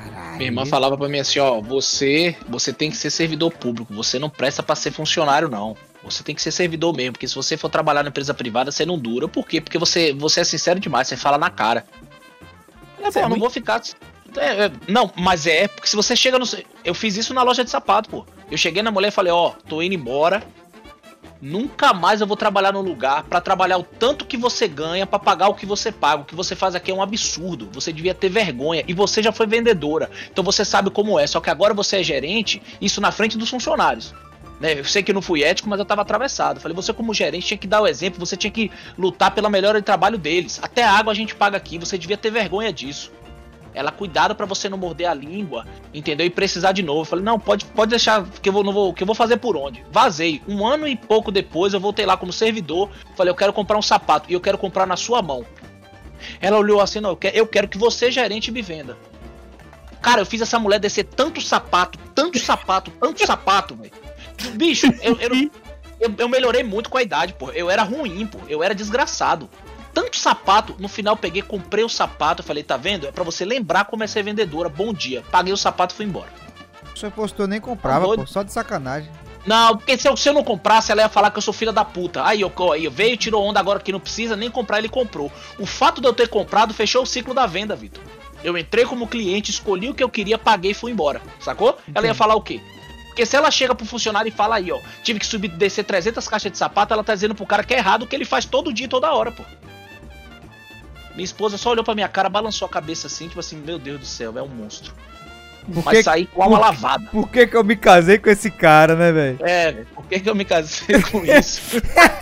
Minha irmã falava pra mim assim, ó, você tem que ser servidor público, você não presta pra ser funcionário, não. Você tem que ser servidor mesmo, porque se você for trabalhar na empresa privada, você não dura. Por quê? Porque você é sincero demais, você fala na cara. Eu não vou ficar... não, mas porque se você chega no... Eu fiz isso na loja de sapato, pô. Eu cheguei na mulher e falei, ó, tô indo embora. Nunca mais eu vou trabalhar num lugar pra trabalhar o tanto que você ganha pra pagar o que você paga. O que você faz aqui é um absurdo. Você devia ter vergonha. E você já foi vendedora. Então você sabe como é. Só que agora você é gerente, isso na frente dos funcionários. Né? Eu sei que não fui ético, mas eu tava atravessado. Falei, você como gerente tinha que dar o exemplo. Você tinha que lutar pela melhora de trabalho deles. Até a água a gente paga aqui. Você devia ter vergonha disso. Ela, cuidado pra você não morder a língua, entendeu? E precisar de novo. Eu falei, não, pode deixar, que eu vou fazer por onde? Vazei. 1 ano e pouco depois, eu voltei lá como servidor. Falei, eu quero comprar um sapato e eu quero comprar na sua mão. Ela olhou assim, não, eu quero que você, gerente, me venda. Cara, eu fiz essa mulher descer tanto sapato, velho. Bicho, eu melhorei muito com a idade, pô. Eu era ruim, pô. Eu era desgraçado. Tanto sapato, no final peguei, comprei o sapato, eu falei, tá vendo? É pra você lembrar como é ser vendedora, bom dia. Paguei o sapato e fui embora. Se eu postou, eu nem comprava, pô, só de sacanagem. Não, porque se eu não comprasse, ela ia falar que eu sou filha da puta. Aí veio, tirou onda agora que não precisa nem comprar, ele comprou. O fato de eu ter comprado fechou o ciclo da venda, Vitor. Eu entrei como cliente, escolhi o que eu queria, paguei e fui embora, sacou? Entendi. Ela ia falar o quê? Porque se ela chega pro funcionário e fala aí, ó, tive que subir, descer 300 caixas de sapato, ela tá dizendo pro cara que é errado o que ele faz todo dia, toda hora, pô. Minha esposa só olhou pra minha cara, balançou a cabeça assim, tipo assim, meu Deus do céu, é um monstro. Mas saí com uma lavada. Por que eu me casei com esse cara, né, velho? Por que eu me casei com isso?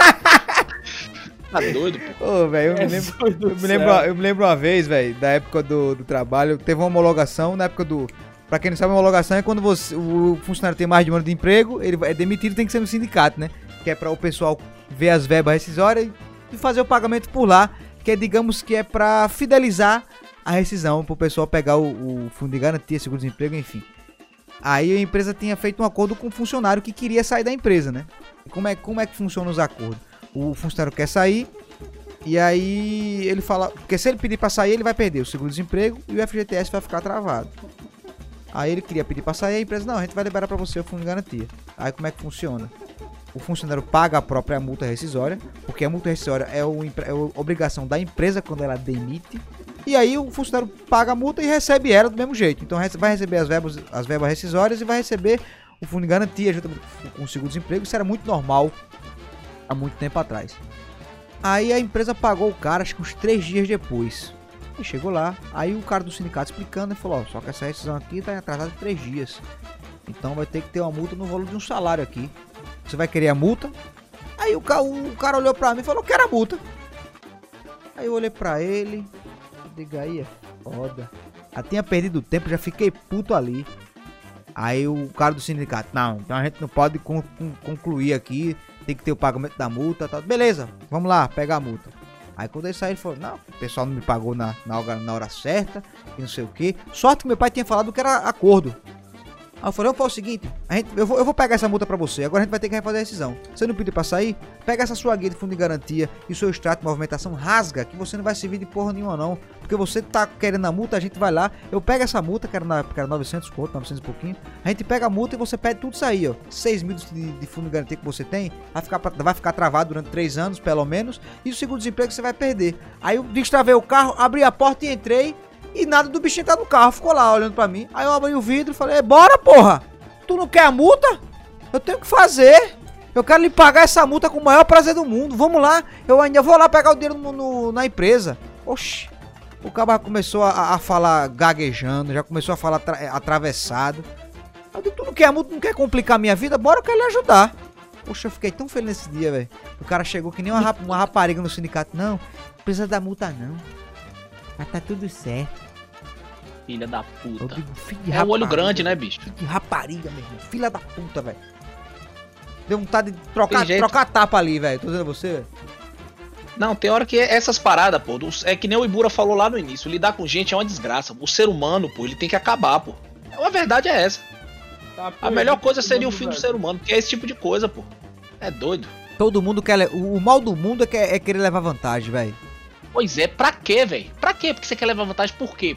Tá doido, pô? Ô, velho, eu me lembro uma vez, velho, da época do trabalho, teve uma homologação, na época do... Pra quem não sabe, homologação é quando o funcionário tem mais de 1 ano de emprego, ele é demitido, tem que ser no sindicato, né? Que é pra o pessoal ver as verbas rescisórias e fazer o pagamento por lá, que é, digamos que é pra fidelizar a rescisão, pro pessoal pegar o fundo de garantia, seguro-desemprego, enfim. Aí a empresa tinha feito um acordo com o funcionário que queria sair da empresa, né? Como é que funcionam os acordos? O funcionário quer sair, e aí ele fala... Porque se ele pedir pra sair, ele vai perder o seguro-desemprego e o FGTS vai ficar travado. Aí ele queria pedir pra sair, a empresa, não, a gente vai liberar pra você o fundo de garantia. Aí como é que funciona? O funcionário paga a própria multa rescisória, porque a multa rescisória é obrigação da empresa quando ela demite. E aí o funcionário paga a multa e recebe ela do mesmo jeito. Então vai receber as verbas rescisórias e vai receber o fundo de garantia junto com o seguro-desemprego. Isso era muito normal há muito tempo atrás. Aí a empresa pagou o cara, acho que uns 3 dias depois. E chegou lá, aí o cara do sindicato explicando, ele falou, ó, só que essa rescisão aqui tá atrasada de 3 dias. Então vai ter que ter uma multa no valor de um salário aqui. Você vai querer a multa? Aí o cara olhou pra mim e falou, quero a multa. Aí eu olhei pra ele, diga aí, é foda. Já tinha perdido tempo, já fiquei puto ali. Aí o cara do sindicato, não, então a gente não pode concluir aqui, tem que ter o pagamento da multa, tá? Beleza, vamos lá, pegar a multa. Aí quando ele saiu, ele falou, não, o pessoal não me pagou na hora certa, e não sei o que. Sorte que meu pai tinha falado que era acordo. Aí eu falei, vamos fazer o seguinte, eu vou pegar essa multa pra você, agora a gente vai ter que refazer a rescisão. Você não pediu pra sair? Pega essa sua guia de fundo de garantia e o seu extrato de movimentação, rasga, que você não vai servir de porra nenhuma não. Porque você tá querendo a multa, a gente vai lá, eu pego essa multa, que era 900 conto, 900 e pouquinho, a gente pega a multa e você pede tudo isso aí, ó. 6 mil de fundo de garantia que você tem, vai ficar travado durante 3 anos, pelo menos, e o seguro-desemprego você vai perder. Aí eu destravei o carro, abri a porta e entrei, e nada do bichinho tá no carro, ficou lá olhando pra mim. Aí eu abri o vidro e falei, bora porra, tu não quer a multa? Eu tenho que fazer, eu quero lhe pagar essa multa com o maior prazer do mundo, vamos lá, eu ainda vou lá pegar o dinheiro na empresa. Oxi, o cara começou a falar gaguejando, já começou a falar atravessado. Eu digo, tu não quer a multa, não quer complicar a minha vida? Bora, eu quero lhe ajudar. Poxa, eu fiquei tão feliz nesse dia, velho. O cara chegou que nem uma rapariga no sindicato, não precisa da multa não. Mas tá tudo certo. Filha da puta. É o olho grande, né, bicho? Que rapariga, meu irmão. Filha da puta, velho. Deu vontade de trocar tapa ali, velho. Tô dizendo você, velho. Não, tem hora que essas paradas, pô. É que nem o Ibura falou lá no início. Lidar com gente é uma desgraça. O ser humano, pô, ele tem que acabar, pô. A verdade é essa. Tá, pô, a melhor coisa seria o fim do ser humano, que é esse tipo de coisa, pô. É doido. Todo mundo quer... O mal do mundo é querer levar vantagem, velho. Pois é, pra quê, velho? Pra quê? Porque você quer levar vantagem por quê, pô?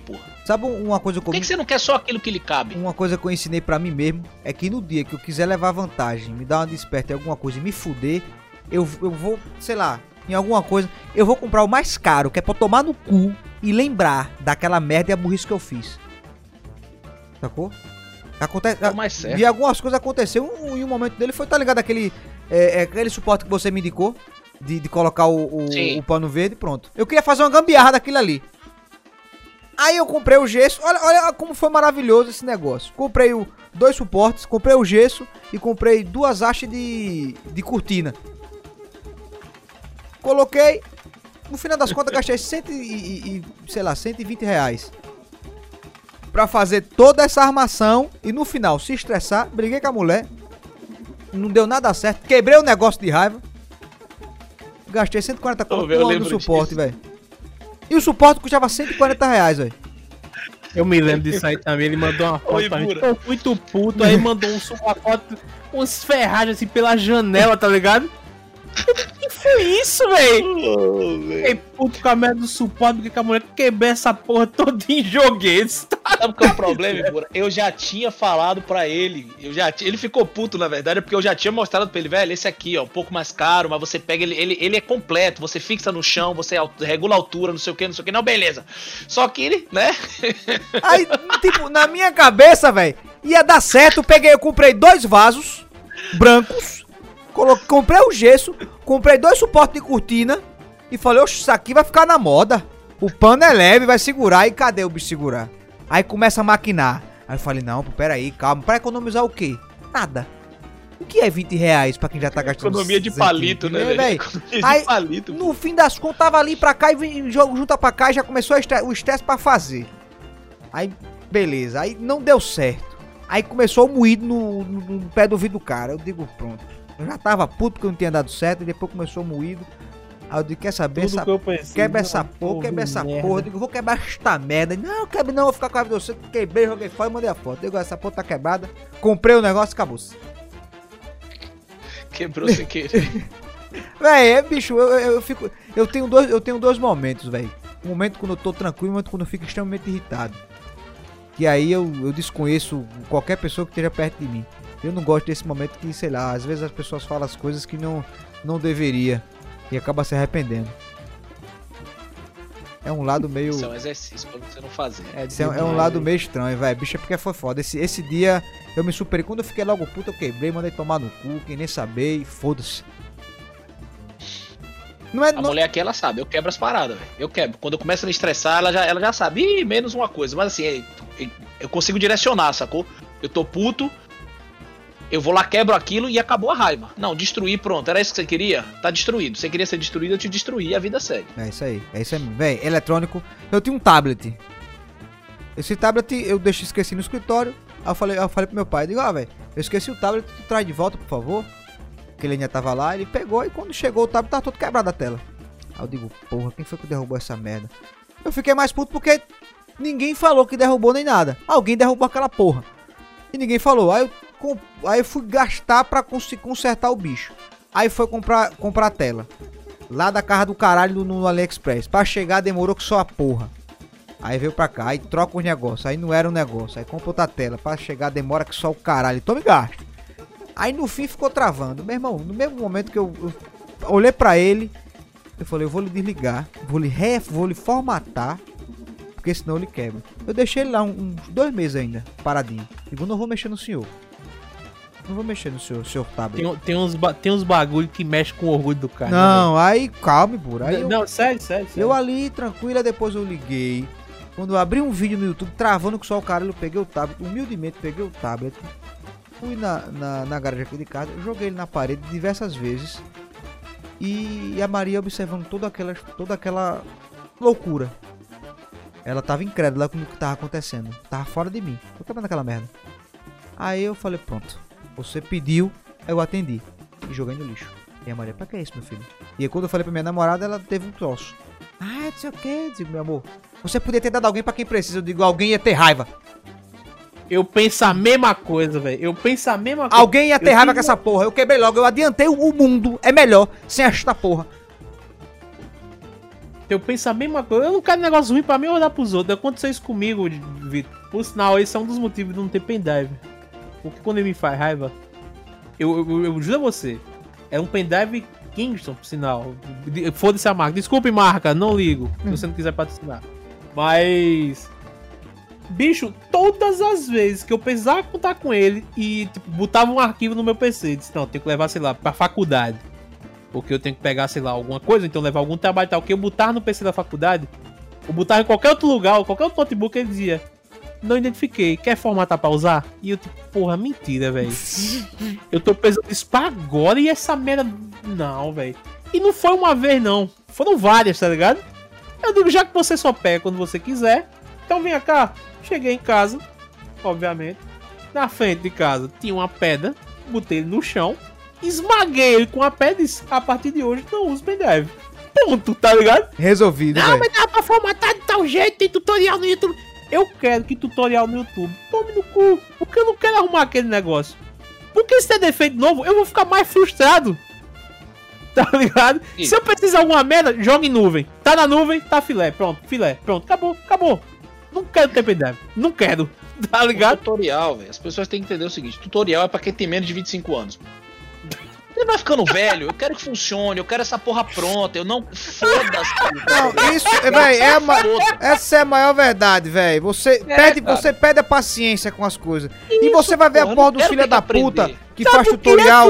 Sabe uma coisa que Por que você não quer só aquilo que lhe cabe? Uma coisa que eu ensinei pra mim mesmo é que no dia que eu quiser levar vantagem, me dar uma desperta em alguma coisa e me fuder, eu vou, sei lá, em alguma coisa, eu vou comprar o mais caro, que é pra tomar no cu e lembrar daquela merda e a burrice que eu fiz. Sacou? Acontece, é o mais certo. E algumas coisas aconteceram e um momento dele foi, tá ligado, aquele suporte que você me indicou, de colocar o pano verde, pronto. Eu queria fazer uma gambiarra daquilo ali. Aí eu comprei o gesso, olha como foi maravilhoso esse negócio. Comprei dois suportes, comprei o gesso e comprei 2 hastes de cortina. Coloquei, no final das contas gastei 120 reais. Pra fazer toda essa armação e no final se estressar, briguei com a mulher. Não deu nada certo, quebrei o negócio de raiva. Gastei 140 conto no suporte, velho. E o suporte custava 140 reais, velho. Eu me lembro disso aí também. Ele mandou uma foto pra gente. Ficou muito puto. Aí mandou uma foto, umas ferragens assim pela janela, tá ligado? Que foi isso, velho? Fiquei puto com a merda do suporte, porque a mulher quebrou essa porra toda em joguetes. Sabe o que é o problema, Ibura? Eu já tinha falado pra ele. Ele ficou puto, na verdade, porque eu já tinha mostrado pra ele, velho, esse aqui, ó, um pouco mais caro, mas você pega ele é completo, você fixa no chão, você regula a altura, não sei o que. Não, beleza. Só que ele, né? Aí, tipo, na minha cabeça, velho, ia dar certo. Eu comprei 2 vasos brancos. Comprei o gesso, comprei 2 suportes de cortina e falei, oxe, isso aqui vai ficar na moda. O pano é leve, vai segurar. E cadê o bicho segurar? Aí começa a maquinar. Aí eu falei, não, peraí, calma. Pra economizar o quê? Nada. O que é 20 reais pra quem já tá gastando? Economia de palito, né, velho? Aí, palito, no fim das contas, tava ali pra cá e jogo junta pra cá e já começou o estresse pra fazer. Aí, beleza. Aí não deu certo. Aí começou o moído no pé do vidro do cara. Eu digo, pronto. Eu já tava puto porque não tinha dado certo e depois começou moído. Aí eu digo, quer saber? Quebra essa porra. Eu digo, vou quebrar esta merda. Não, quebra não, vou ficar com a vida de você. Quebrei, joguei fora e mandei a foto. Eu digo, essa porra tá quebrada. Comprei o negócio e acabou-se. Quebrou sem querer. Véi, bicho, eu tenho dois momentos, velho. Um momento quando eu tô tranquilo e um momento quando eu fico extremamente irritado. E aí eu desconheço qualquer pessoa que esteja perto de mim. Eu não gosto desse momento que, sei lá, às vezes as pessoas falam as coisas que não deveria e acaba se arrependendo. É um lado meio... Isso é um exercício pra você não fazer. É um lado meio estranho, velho. Bicho, é porque foi foda. Esse dia eu me superei. Quando eu fiquei logo puto, eu quebrei, mandei tomar no cu, quem nem saber e foda-se. A mulher aqui, ela sabe, eu quebro as paradas, velho. Eu quebro. Quando eu começo a me estressar, ela já sabe. Ih, menos uma coisa. Mas assim, eu consigo direcionar, sacou? Eu tô puto, eu vou lá, quebro aquilo e acabou a raiva. Não, destruir, pronto. Era isso que você queria? Tá destruído. Você queria ser destruído, eu te destruí e a vida segue. É isso aí. Véi, eletrônico. Eu tinha um tablet. Esse tablet eu esqueci no escritório. Aí eu falei pro meu pai, digo, velho, eu esqueci o tablet, tu traz de volta, por favor. Porque ele ainda tava lá, ele pegou e quando chegou o tablet tava todo quebrado a tela. Aí eu digo, porra, quem foi que derrubou essa merda? Eu fiquei mais puto porque ninguém falou que derrubou nem nada. Alguém derrubou aquela porra. E ninguém falou. Aí eu fui gastar pra conseguir consertar o bicho. Aí foi comprar a tela. Lá da casa do caralho no AliExpress. Pra chegar demorou que só a porra. Aí veio pra cá, aí troca os negócios. Aí não era um negócio. Aí compra outra tela. Pra chegar demora que só o caralho. Tome gasto. Aí no fim ficou travando. Meu irmão, no mesmo momento que eu olhei pra ele, eu falei, eu vou lhe desligar. Vou lhe formatar. Porque senão ele quebra. Eu deixei ele lá uns 2 meses ainda, paradinho. Digo, não vou mexer no senhor. Não vou mexer no senhor tablet. Tem uns bagulho que mexe com o orgulho do cara. Não, né, aí calma, Ibura. Sério. Eu ali, tranquila, depois eu liguei. Quando eu abri um vídeo no YouTube, travando com só o cara, eu peguei o tablet, humildemente peguei o tablet. Fui na garagem aqui de casa, joguei ele na parede diversas vezes. E a Maria observando toda aquela loucura. Ela tava incrédula com o que tava acontecendo. Tava fora de mim. Eu tava naquela merda. Aí eu falei, pronto. Você pediu, eu atendi. E joguei no lixo. E a Maria, pra que é isso, meu filho? E aí quando eu falei pra minha namorada, ela teve um troço. Ah, não sei o que. Eu digo, meu amor, você podia ter dado alguém pra quem precisa. Eu digo, alguém ia ter raiva. Eu penso a mesma coisa, velho. Alguém ia ter raiva com essa porra. Eu quebrei logo, eu adiantei o mundo. É melhor sem esta porra. Eu penso a mesma coisa. Eu não quero negócio ruim pra mim olhar pros outros. Aconteceu isso comigo, Vitor. Por sinal, esse é um dos motivos de não ter pendrive. Porque quando ele me faz raiva, eu juro a você, é um pendrive Kingston, por sinal. Foda-se a marca. Desculpe, marca, não ligo. Se você não quiser patrocinar. Mas... bicho, todas as vezes que eu precisava contar com ele e tipo, botava um arquivo no meu PC, disse, não, eu tenho que levar, sei lá, pra faculdade. Porque eu tenho que pegar, sei lá, alguma coisa, então levar algum trabalho e tal, que eu botar no PC da faculdade, ou botar em qualquer outro lugar, ou qualquer outro notebook, ele dizia, não identifiquei, quer formatar pra usar? E eu tipo, porra, mentira, velho. Eu tô precisando disso pra agora e essa merda... não, velho. E não foi uma vez, não. Foram várias, tá ligado? Eu digo, já que você só pega quando você quiser, então vem cá. Cheguei em casa, obviamente. Na frente de casa tinha uma pedra, botei ele no chão, esmaguei ele com a pedra e disse, a partir de hoje não uso pendrive. Ponto, tá ligado? Resolvido, não, mas dá pra formatar de tal jeito, tem tutorial no YouTube. Eu quero que tutorial no YouTube tome no cu, porque eu não quero arrumar aquele negócio. Porque se tem defeito novo, eu vou ficar mais frustrado. Tá ligado? Isso. Se eu precisar de alguma merda, joga em nuvem. Tá na nuvem, tá filé. Pronto, filé. Pronto, acabou. Não quero ter pendrive. Não quero. Tá ligado? Tutorial, velho. As pessoas têm que entender o seguinte: tutorial é pra quem tem menos de 25 anos. Ele vai ficando velho, eu quero que funcione, eu quero essa porra pronta, eu não... foda-se. Não, isso, velho, essa é a maior verdade, velho. Você perde a paciência com as coisas. Isso, e você vai ver a porra do filho da puta que faz tutorial.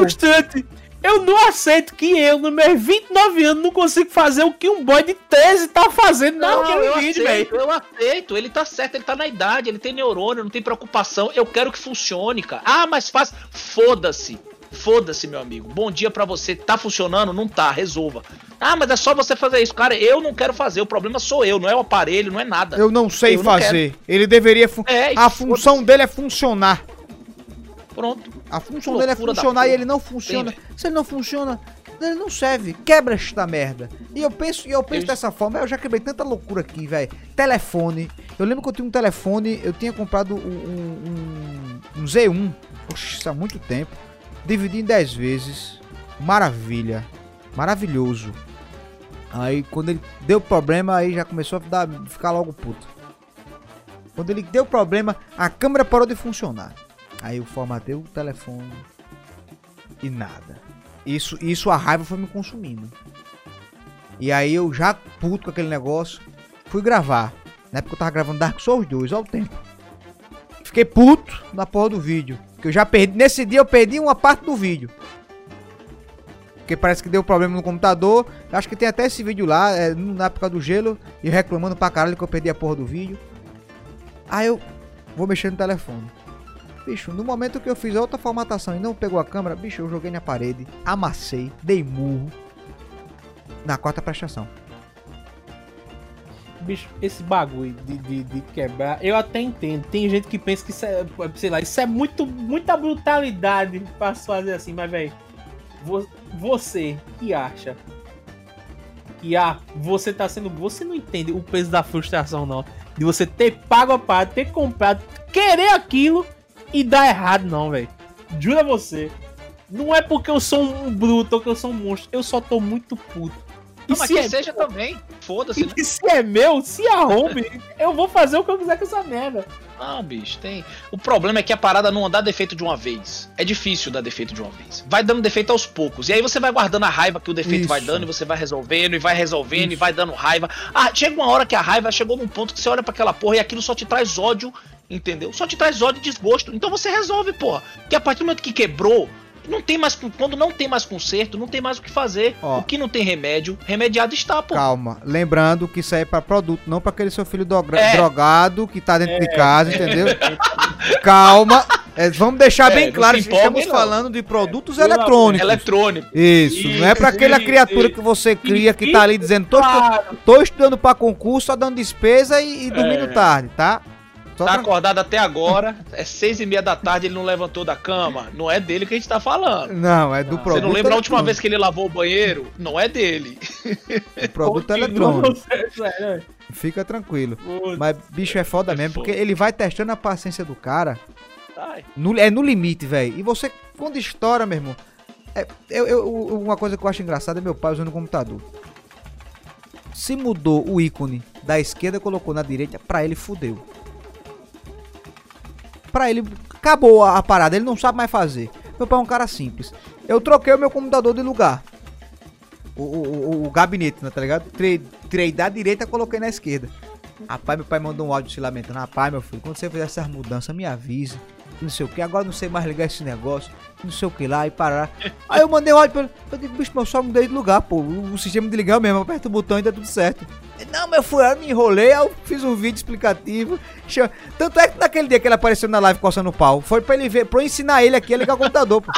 Eu não aceito que eu, nos meus 29 anos, não consigo fazer o que um boy de 13 tá fazendo naquele vídeo, velho. Eu aceito, ele tá certo, ele tá na idade, ele tem neurônio, não tem preocupação. Eu quero que funcione, cara. Ah, mas faz... foda-se. Foda-se, meu amigo. Bom dia pra você. Tá funcionando? Não tá. Resolva. Ah, mas é só você fazer isso. Cara, eu não quero fazer. O problema sou eu. Não é o aparelho, não é nada. Eu não sei fazer. Ele deveria... a função dele é funcionar. Pronto. A função dele é funcionar e ele não funciona. Se ele não funciona, ele não serve. Quebra esta merda. E eu penso dessa forma. Eu já quebrei tanta loucura aqui, velho. Telefone. Eu lembro que eu tinha um telefone. Eu tinha comprado um Z1. Oxe, isso há muito tempo. Dividi em 10 vezes. Maravilha. Maravilhoso. Aí quando ele deu problema, aí já começou a ficar logo puto. Quando ele deu problema, a câmera parou de funcionar. Aí eu formatei o telefone. E nada. Isso a raiva foi me consumindo. E aí eu já puto com aquele negócio, fui gravar. Na época eu tava gravando Dark Souls 2, olha o tempo. Fiquei puto na porra do vídeo. Que eu já perdi. Nesse dia eu perdi uma parte do vídeo. Porque parece que deu problema no computador. Acho que tem até esse vídeo lá, na época do gelo. E reclamando pra caralho que eu perdi a porra do vídeo. Aí eu vou mexer no telefone. Bicho, no momento que eu fiz a outra formatação e não pegou a câmera, bicho, eu joguei na parede, amassei, dei murro. Na quarta prestação. Bicho, esse bagulho de quebrar, eu até entendo. Tem gente que pensa que isso é, sei lá, isso é muita brutalidade pra se fazer assim, mas velho, você que acha que você tá sendo... Você não entende o peso da frustração, não. De você ter pago a parte, ter comprado, querer aquilo e dar errado, não, velho. Juro a você. Não é porque eu sou um bruto ou que eu sou um monstro. Eu só tô muito puto. Não, mas que seja também. Foda-se, né? E se é meu, se arrombe, eu vou fazer o que eu quiser com essa merda. Não, bicho, tem... O problema é que a parada não dá defeito de uma vez. É difícil dar defeito de uma vez. Vai dando defeito aos poucos. E aí você vai guardando a raiva que o defeito vai dando, e você vai resolvendo, e vai dando raiva. Ah, chega uma hora que a raiva chegou num ponto que você olha pra aquela porra e aquilo só te traz ódio, entendeu? Só te traz ódio e desgosto. Então você resolve, porra. Que a partir do momento que quebrou, não tem mais, quando não tem mais conserto, não tem mais o que fazer. Ó, o que não tem remédio, remediado está, pô. Calma, lembrando que isso aí é pra produto, não pra aquele seu filho drogado que tá dentro de casa, entendeu? Calma, vamos deixar bem claro que estamos falando de produtos eletrônicos. Isso, não é pra aquela criatura que você cria que tá ali dizendo tô estudando pra concurso, só dando despesa e dormindo tarde, tá? Tá acordado até agora, é 6h30 da tarde, ele não levantou da cama. Não é dele que a gente tá falando. Não, é do produto. Você não lembra a última vez que ele lavou o banheiro? Não é dele. O produto eletrônico. Fica tranquilo. Mas, bicho, é foda mesmo, porque ele vai testando a paciência do cara. É no limite, velho. E você, quando estoura, meu irmão... uma coisa que eu acho engraçada é meu pai usando o computador. Se mudou o ícone da esquerda, colocou na direita, pra ele fudeu. Pra ele, acabou a parada, ele não sabe mais fazer. Meu pai é um cara simples. Eu troquei o meu computador de lugar. O gabinete, né, tá ligado? Tirei da direita, coloquei na esquerda. Rapaz, meu pai mandou um áudio se lamentando. Rapaz, meu filho, quando você fizer essas mudanças, me avise. Não sei o que, agora não sei mais ligar esse negócio. Não sei o que lá e parar. Aí eu mandei um áudio pra ele. Eu digo, bicho, mas eu só mudei de lugar, pô. O sistema de ligar mesmo. Eu aperto o botão e dá tudo certo. Não, mas eu me enrolei. Aí eu fiz um vídeo explicativo. Tanto é que naquele dia que ele apareceu na live coçando o pau, foi pra ele ver, pra eu ensinar ele aqui a ligar o computador, pô.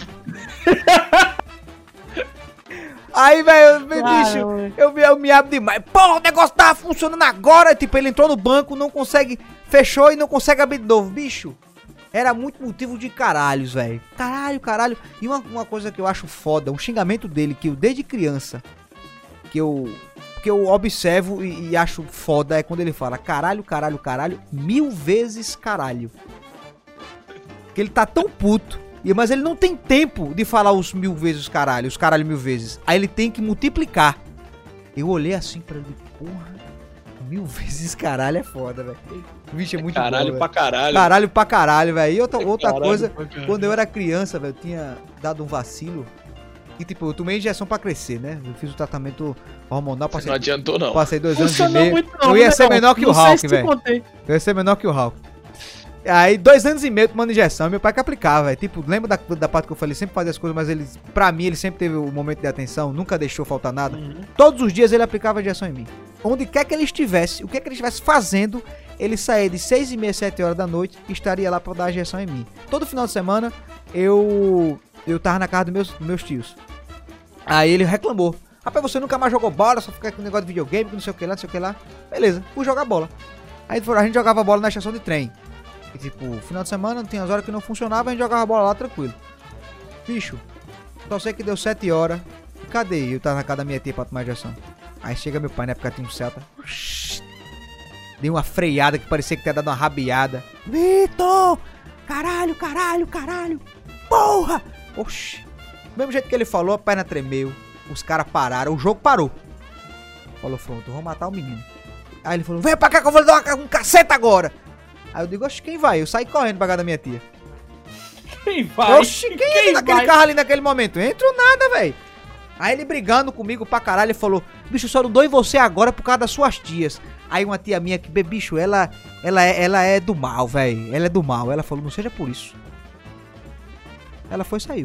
Aí, velho, bicho, eu me abro demais. Porra, o negócio tava funcionando agora. Tipo, ele entrou no banco, não consegue, fechou e não consegue abrir de novo. Bicho, era muito motivo de caralhos, velho. Caralho. E uma coisa que eu acho foda, um xingamento dele, que eu desde criança, que eu observo e acho foda, é quando ele fala caralho, 1000 vezes caralho. Que ele tá tão puto. Mas ele não tem tempo de falar os 1000 vezes caralho 1000 vezes. Aí ele tem que multiplicar. Eu olhei assim pra ele, porra, 1000 vezes caralho é foda, velho. Vixe, é muito caralho bom, pra caralho. Caralho pra caralho, velho. E outra coisa, quando eu era criança, velho, eu tinha dado um vacilo. E tipo, eu tomei injeção pra crescer, né? Eu fiz o tratamento hormonal. Passei, não adiantou, não. Passei 2 anos e meio. Eu ia ser menor que o Hulk, velho. Eu ia ser menor que o Hulk. Aí, 2 anos e meio tomando injeção, meu pai que aplicava, velho. Tipo, lembra da parte que eu falei, sempre fazia as coisas, mas ele, pra mim, ele sempre teve o momento de atenção, nunca deixou faltar nada. Todos os dias ele aplicava injeção em mim. Onde quer que ele estivesse, o que é que ele estivesse fazendo, ele saía de 6h30, 7 horas da noite e estaria lá pra dar a injeção em mim. Todo final de semana, eu tava na casa dos meus tios. Aí ele reclamou. Rapaz, você nunca mais jogou bola, só fica com negócio de videogame, não sei o que lá, não sei o que lá. Beleza, fui jogar bola. Aí a gente jogava bola na estação de trem. E tipo, final de semana, tinha as horas que não funcionava, a gente jogava bola lá tranquilo. Bicho, só sei que deu 7 horas. Cadê? Eu tava na casa da minha tia pra tomar injeção. Aí chega meu pai, na época tinha um Celta. Deu uma freada que parecia que tinha dado uma rabiada. Vitor! Caralho! Porra! Oxi! Do mesmo jeito que ele falou, a perna tremeu. Os caras pararam, o jogo parou. Falou, pronto, vamos matar o menino. Aí ele falou, vem pra cá que eu vou lhe dar um cacete agora. Aí eu digo, oxe, quem vai? Eu saí correndo pra casa da minha tia. Quem vai? Oxe, quem entra naquele carro ali naquele momento? Entro nada, velho. Aí ele brigando comigo pra caralho, ele falou, bicho, eu só não dou em você agora por causa das suas tias. Aí uma tia minha que, bicho, ela é do mal, velho. Ela é do mal. Ela falou, não seja por isso. Ela foi e saiu.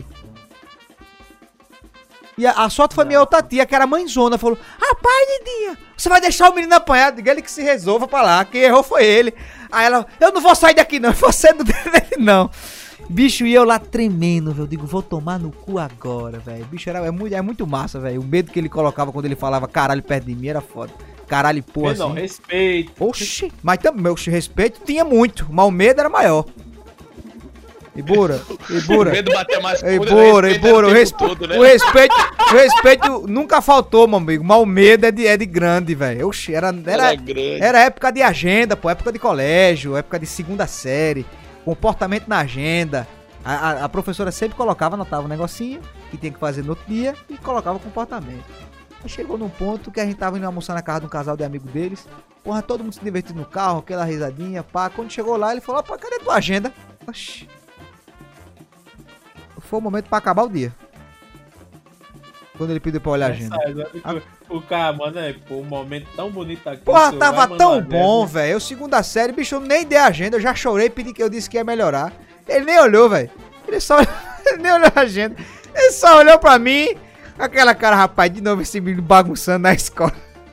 E a sorte foi minha outra tia, que era mãezona, falou, rapaz, Didinha, você vai deixar o menino apanhar? Diga ele que se resolva pra lá, quem errou foi ele. Aí ela, eu não vou sair daqui não, você não deve não. Bicho, e eu lá tremendo, velho, eu digo, vou tomar no cu agora, velho. Bicho, é muito massa, velho, o medo que ele colocava quando ele falava caralho perto de mim era foda. Caralho, pô, assim. Não, respeito. Oxi, mas também, meu respeito tinha muito, mas o medo era maior. Ibura. O medo bateu mais Ibura, o respeito nunca faltou, meu amigo. Mas o medo é de grande, velho. Oxi, era época de agenda, pô. Época de colégio, época de 2ª série. Comportamento na agenda. A professora sempre colocava, anotava um negocinho que tinha que fazer no outro dia e colocava o comportamento. E chegou num ponto que a gente tava indo almoçar na casa de um casal de amigo deles. Porra, todo mundo se divertindo no carro, aquela risadinha, pá. Quando chegou lá, ele falou, pá, cadê tua agenda? Oxi. Foi o momento pra acabar o dia. Quando ele pediu pra olhar a agenda. O cara, mano, um momento tão bonito aqui. Porra, tava tão bom, velho. Eu, 2ª série, bicho, eu nem dei a agenda. Eu já chorei, pedi que eu disse que ia melhorar. Ele nem olhou, velho. Ele nem olhou a agenda. Ele só olhou pra mim. Aquela cara, rapaz, de novo esse menino bagunçando na escola.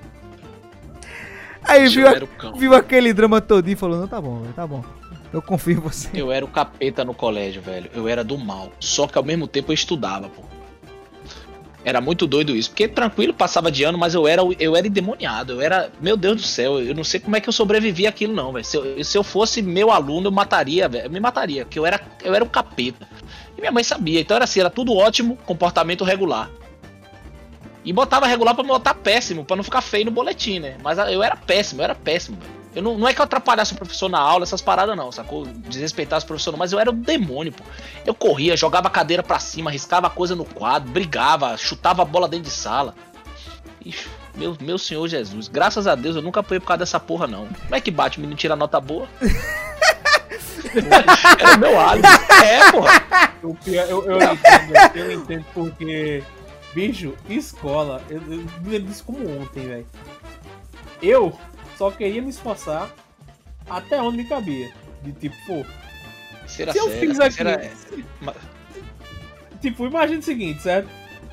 Aí viu aquele drama todinho e falou, não, tá bom, velho, tá bom. Eu confio em você. Eu era o capeta no colégio, velho. Eu era do mal. Só que ao mesmo tempo eu estudava, pô. Era muito doido isso. Porque tranquilo, passava de ano, mas eu era endemoniado. Eu era... Meu Deus do céu, eu não sei como é que eu sobrevivi àquilo, não, velho. Se eu fosse meu aluno, eu mataria, velho. Eu me mataria, porque eu era um capeta. E minha mãe sabia. Então era assim, era tudo ótimo, comportamento regular. E botava regular pra botar péssimo, pra não ficar feio no boletim, né? Mas eu era péssimo, velho. Não é que eu atrapalhasse o professor na aula, essas paradas não, sacou? Desrespeitasse o professor não, mas eu era o demônio, pô. Eu corria, jogava a cadeira pra cima, riscava a coisa no quadro, brigava, chutava a bola dentro de sala. Ixi, Meu Senhor Jesus. Graças a Deus eu nunca apanhei por causa dessa porra, não. Como é que bate? O menino tira nota boa? Era o meu álibi. Porra. Eu entendo porque, bicho, escola, eu me lembro disso como ontem, velho. Eu só queria me esforçar até onde me cabia. De tipo, pô, se eu fiz aqui... Tipo, imagina o seguinte, certo?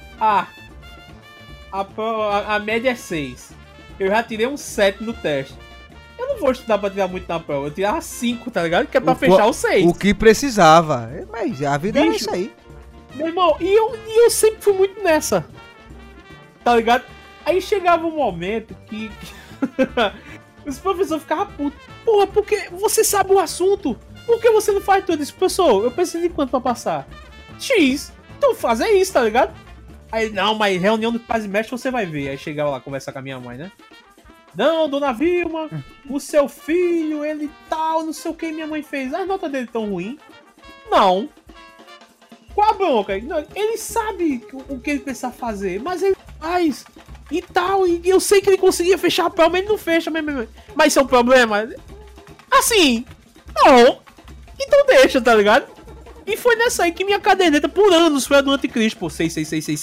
A média é 6. Eu já tirei um 7 no teste. Eu não vou estudar pra tirar muito na prova. Eu tirava 5, tá ligado? Que é pra fechar o 6. O que precisava. Mas a vida é isso aí. Meu irmão, e eu sempre fui muito nessa. Tá ligado? Aí chegava um momento que os professores ficavam putos. Porra, porque você sabe o assunto. Por que você não faz tudo isso? Professor, eu preciso de quanto pra passar? X. Então fazer isso, tá ligado? Aí, não, mas reunião do pais e mestres você vai ver. Aí chegava lá conversar com a minha mãe, né? Não, dona Vilma, o seu filho, ele tal, não sei o que minha mãe fez. As notas dele tão ruins? Não. Qual a bronca? Não, ele sabe o que ele precisa fazer, mas ele faz e tal. E eu sei que ele conseguia fechar a prova, mas ele não fecha. Mas isso é um problema? Assim, não. Então deixa, tá ligado? E foi nessa aí que minha caderneta por anos foi a do anticristo, pô. 6.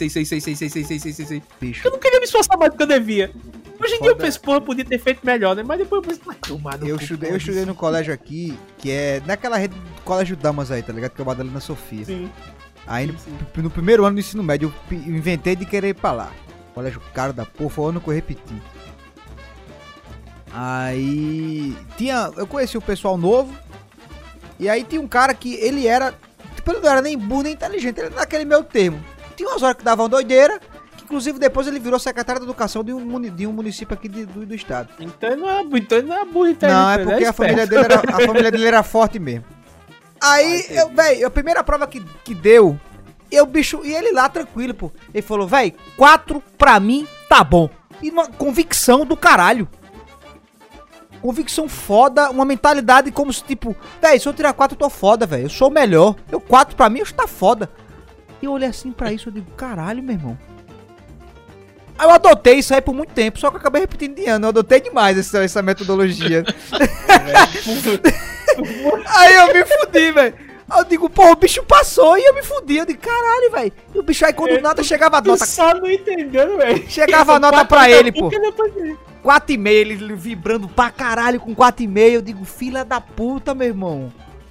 Bicho. Eu não queria me esforçar mais do que eu devia. Hoje em dia eu penso, porra, podia ter feito melhor, né? Mas depois eu pensei, eu estudei no colégio aqui, que é naquela rede do Colégio Damas aí, tá ligado? Que é o Madalena Sofia. Sim. Aí no primeiro ano do ensino médio eu inventei de querer ir pra lá. Colégio caro da porra, foi o ano que eu repeti. Aí eu conheci o pessoal novo. E aí tinha um cara que ele era, tipo, ele não era nem burro nem inteligente, ele era naquele meio termo. Tinha umas horas que davam doideira, que inclusive depois ele virou secretário de educação de um município aqui do estado. Então ele não era burro inteligente. Não, é porque a família dele era forte mesmo. Aí, a primeira prova que deu, e ele lá tranquilo, pô. Ele falou, 4 pra mim tá bom. E uma convicção do caralho. Convicção foda, uma mentalidade como se tipo, se eu tirar 4 eu tô foda, eu sou o melhor. 4 pra mim, eu tá foda. E eu olhei assim pra isso, eu digo, caralho, meu irmão. Aí eu adotei isso aí por muito tempo, só que eu acabei repetindo de ano, eu adotei demais essa metodologia. Aí eu me fudi, velho. Aí eu digo, pô, o bicho passou e eu me fudi. Eu digo, caralho, velho. E o bicho aí quando nada chegava a nota. Só não entendendo, velho. Chegava a nota pra ele, pô. 4,5, ele vibrando pra caralho com 4,5. Eu digo, filha da puta, meu irmão.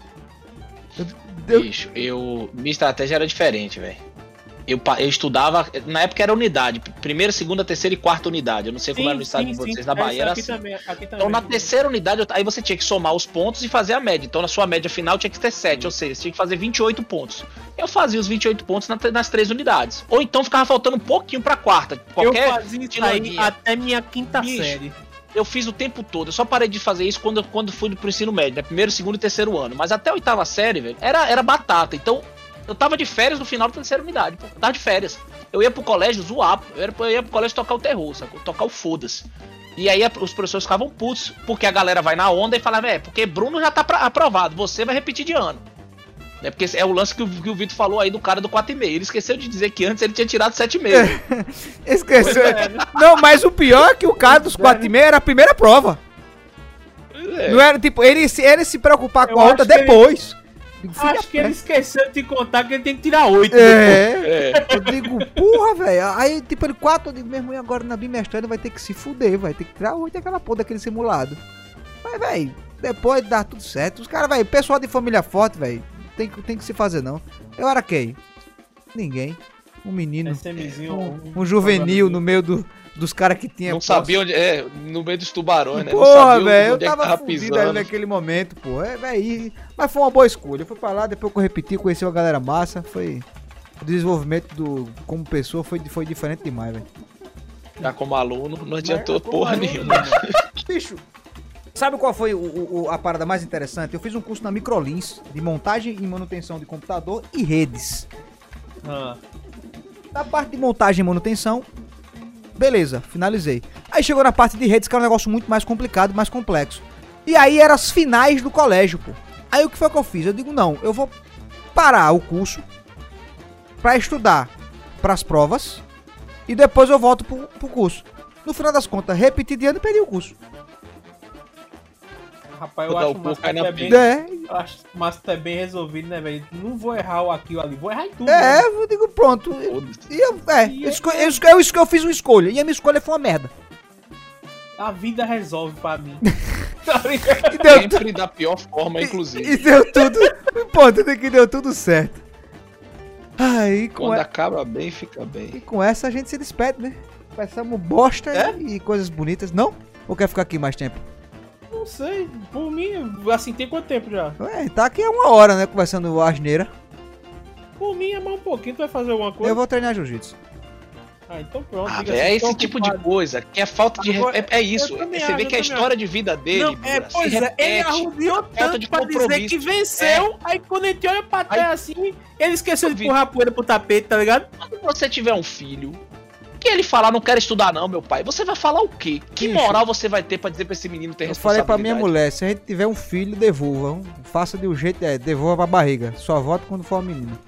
Bicho, minha estratégia era diferente, velho. Eu estudava, na época era unidade, primeira, segunda, terceira e quarta unidade. Eu não sei como era no estado de vocês, na Bahia era assim. Também, então na terceira unidade, aí você tinha que somar os pontos e fazer a média. Então na sua média final tinha que ter 7, ou seja, você tinha que fazer 28 pontos. Eu fazia os 28 pontos nas 3 unidades. Ou então ficava faltando um pouquinho pra quarta. Eu fazia isso aí até minha quinta série. Eu fiz o tempo todo, eu só parei de fazer isso quando fui pro ensino médio, né? Primeiro, segundo e terceiro ano. Mas até a 8ª série, velho, era batata. Então eu tava de férias no final da terceira unidade, pô. Eu tava de férias. Eu ia pro colégio zoar, eu ia pro colégio tocar o terror, sacou? Tocar o foda-se. E aí os professores ficavam putos, porque a galera vai na onda e fala, porque Bruno já tá aprovado, você vai repetir de ano. É porque é o lance que o Vitor falou aí do cara do 4,5. Ele esqueceu de dizer que antes ele tinha tirado 7,5. Esqueceu. Não, mas o pior é que o cara dos 4,5 era a primeira prova. Não era, tipo, ele se preocupar com a outra depois. Acho que ele esqueceu de te contar que ele tem que tirar 8. Eu digo, porra, velho. Aí, tipo, ele 4, eu digo, meu irmão, agora na bimestral vai ter que se fuder, vai ter que tirar 8 aquela porra daquele simulado. Mas, velho, depois dá tudo certo. Os caras, velho, pessoal de família forte, velho, tem que se fazer, não. Eu era quem? Ninguém. Um menino. Um juvenil no meio dos caras que tinha. Não sabia onde. No meio dos tubarões, né? Porra, velho, eu tava fudido ali naquele momento, pô. Velho. Mas foi uma boa escolha. Eu fui pra lá, depois que eu repeti, conheci uma galera massa. Foi. O desenvolvimento como pessoa foi diferente demais, velho. Já como aluno, não adiantou porra nenhuma. Bicho. Sabe qual foi a parada mais interessante? Eu fiz um curso na Microlins de montagem e manutenção de computador e redes. Da parte de montagem e manutenção, beleza, finalizei. Aí chegou na parte de redes, que é um negócio muito mais complicado, mais complexo. E aí eram as finais do colégio, pô. Aí o que foi que eu fiz? Eu digo, não, eu vou parar o curso pra estudar pras provas e depois eu volto pro curso. No final das contas, repeti de ano e perdi o curso. Rapaz, eu acho massa é bem... acho massa é bem resolvido, né, velho? Não vou errar o aqui ou ali, vou errar em tudo. É, né? Eu digo, pronto. Eu fiz uma escolha, e a minha escolha foi uma merda. A vida resolve pra mim. Sempre da pior forma, inclusive. E deu tudo. O importante é que deu tudo certo. Aí, quando acaba bem, fica bem. E com essa a gente se despede, né? Passamos bosta e coisas bonitas. Não? Ou quer ficar aqui mais tempo? Não sei, por mim, assim, tem quanto tempo já? Tá aqui há 1 hora, né, conversando asneira. Por mim é mais um pouquinho, tu vai fazer alguma coisa? Eu vou treinar jiu-jitsu. Ah, então pronto. É esse tipo de coisa, que é falta de... É isso, você vê que a história de vida dele... Não, pois é, ele arrudeou tanto pra dizer que venceu, aí quando a gente olha pra trás assim, ele esqueceu de empurrar a poeira pro tapete, tá ligado? Quando você tiver um filho... que ele falar, não quero estudar não, meu pai, você vai falar o quê? Que moral você vai ter pra dizer pra esse menino ter responsabilidade? Eu falei pra minha mulher, se a gente tiver um filho, devolva. Faça de um jeito, devolva pra barriga. Só volta quando for uma menina.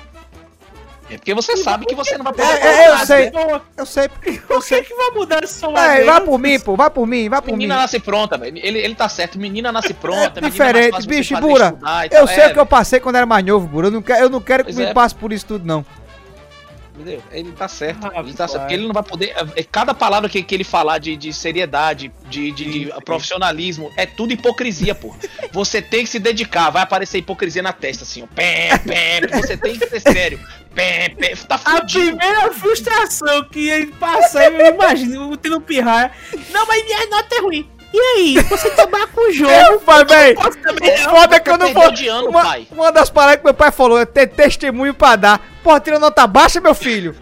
É porque você sabe que você não vai poder eu sei. Por que vai mudar esse som? Vai por mim, pô, vai por mim. Menina nasce pronta, velho. Ele tá certo, menina nasce pronta. Diferente, bicho, Bura. Eu sei o que eu passei quando era mais novo, Bura. Eu não quero que me passe por isso tudo, não. Entendeu? Ele tá certo. Ele tá certo. Porque ele não vai poder. Cada palavra que ele falar de seriedade, de profissionalismo, é tudo hipocrisia, pô. Você tem que se dedicar. Vai aparecer hipocrisia na testa, assim, ó. Você tem que ser sério. Tá fudido. A primeira frustração que ele passa, eu imagino, tendo pirrar. Não, mas minha nota é ruim. E aí, você trabalha com o jogo? Véi, foda que eu não vou. Uma das paradas que meu pai falou é ter testemunho pra dar. Porra, tira nota baixa, meu filho.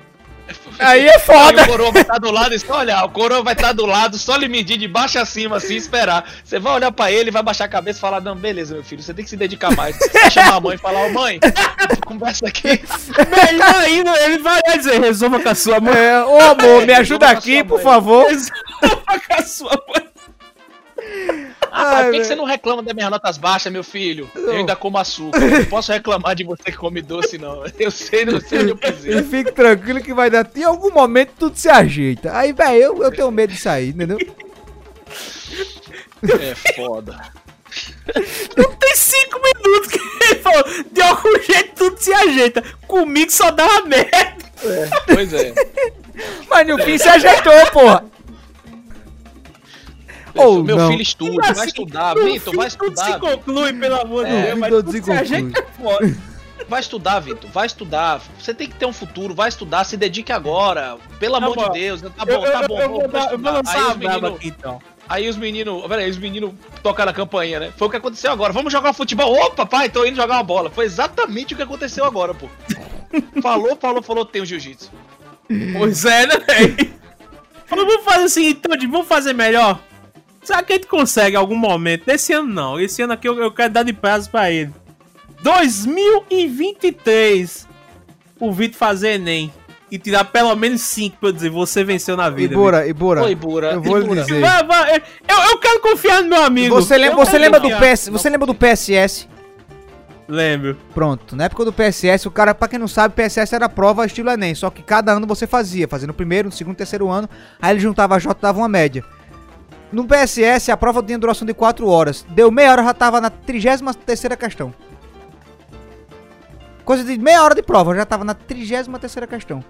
Aí é foda. Aí o coroa vai estar do lado e só olhar. O coroa vai estar do lado, só lhe medir de baixo a cima, assim, esperar. Você vai olhar pra ele, vai baixar a cabeça e falar: não, beleza, meu filho, você tem que se dedicar mais. Vai chamar a mãe e falar: ô mãe, conversa aqui. Melhor ainda, ele vai dizer: resolva com a sua mãe. Ô amor, me ajuda aqui, por favor. Resolva com a sua mãe. Por que você não reclama das minhas notas baixas, meu filho? Eu ainda como açúcar. Eu não posso reclamar de você que come doce, não. Eu sei onde eu pisei. E fique tranquilo que vai dar. Em algum momento tudo se ajeita. Aí, velho, eu tenho medo de sair, entendeu? É foda. Não tem 5 minutos que ele falou. De algum jeito tudo se ajeita. Comigo só dá uma merda. Pois é. Mas no fim se ajeitou, porra. Meu filho estuda, vai estudar, Vitor, vai estudar. Tudo se conclui, pelo amor de Deus, mas tudo se ajeita é foda. Vai estudar, Vitor, vai estudar. Você tem que ter um futuro, vai estudar, se dedique agora. Pelo amor de Deus, tá bom. Eu vou lançar a braba aqui, então. Aí os meninos tocaram a campainha, né? Foi o que aconteceu agora. Vamos jogar um futebol. Opa, pai, tô indo jogar uma bola. Foi exatamente o que aconteceu agora, pô. Falou, tem o jiu-jitsu. Pois é, né, velho? Vamos fazer o seguinte, Todd, vamos fazer melhor. Será que a gente consegue em algum momento? Esse ano não. Esse ano aqui eu quero dar de prazo pra ele. 2023. O Vitor fazer Enem. E tirar pelo menos 5 pra eu dizer, você venceu na vida. Ibura. Eu vou lhe dizer. Eu quero confiar no meu amigo. Você lembra do PSS? Lembro. Pronto, na época do PSS, o cara, pra quem não sabe, PSS era prova estilo Enem. Só que cada ano você fazia no primeiro, no segundo, terceiro ano. Aí ele juntava a J e dava uma média. No PSS, a prova tinha duração de 4 horas. Deu meia hora, já tava na 33ª questão. Coisa de meia hora de prova, já tava na 33ª questão.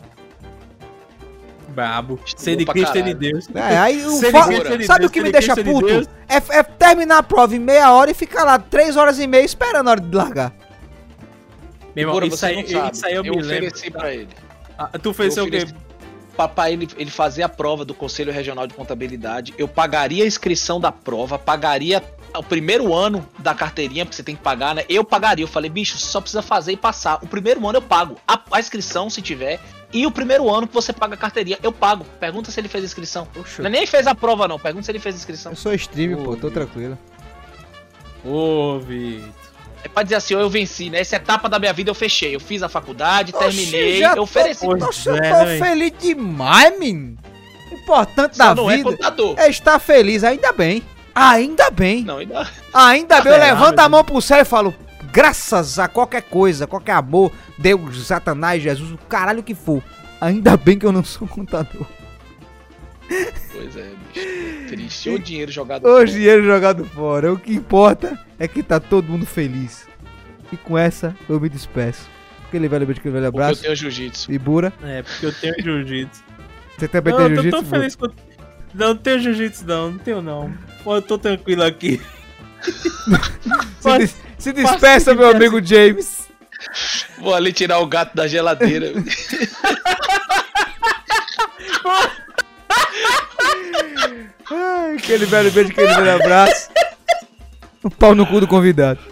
Brabo. Ser de Cristo e de Deus. Aí sabe o que me deixa puto? É terminar a prova em meia hora e ficar lá 3 horas e meia esperando a hora de largar. Meu irmão, isso aí eu me lembro. Ofereci pra ele. Tu ofereceu o quê? Papai, ele fazia a prova do Conselho Regional de Contabilidade, eu pagaria a inscrição da prova, pagaria o primeiro ano da carteirinha, porque você tem que pagar, né? Eu pagaria, eu falei, bicho, você só precisa fazer e passar. O primeiro ano eu pago, a inscrição se tiver, e o primeiro ano que você paga a carteirinha, eu pago. Pergunta se ele fez a inscrição. Não, nem fez a prova não, pergunta se ele fez a inscrição. Eu sou stream, pô, tô tranquilo. Ô, Vitor. É pra dizer assim, eu venci, né? Essa etapa da minha vida eu fechei. Eu fiz a faculdade, terminei, eu ofereci. Eu tô feliz demais, menino. O importante da vida é estar feliz, ainda bem. Ainda bem. Não, ainda bem, eu levanto a mão pro céu e falo, graças a qualquer coisa, qualquer amor, Deus, Satanás, Jesus, o caralho que for. Ainda bem que eu não sou contador. Pois é, bicho. Triste. O dinheiro jogado fora. O dinheiro jogado fora. O que importa é que tá todo mundo feliz. E com essa, eu me despeço. Aquele velho beijo, aquele velho abraço. Porque eu tenho jiu-jitsu. E Bura? É, porque eu tenho jiu-jitsu. Você também tem jiu-jitsu? Eu tô feliz com... Não tenho jiu-jitsu, não tenho não. Pô, eu tô tranquilo aqui. Se despeça, meu amigo James. Vou ali tirar o gato da geladeira. Ai, aquele velho beijo, aquele velho abraço. O pau no cu do convidado.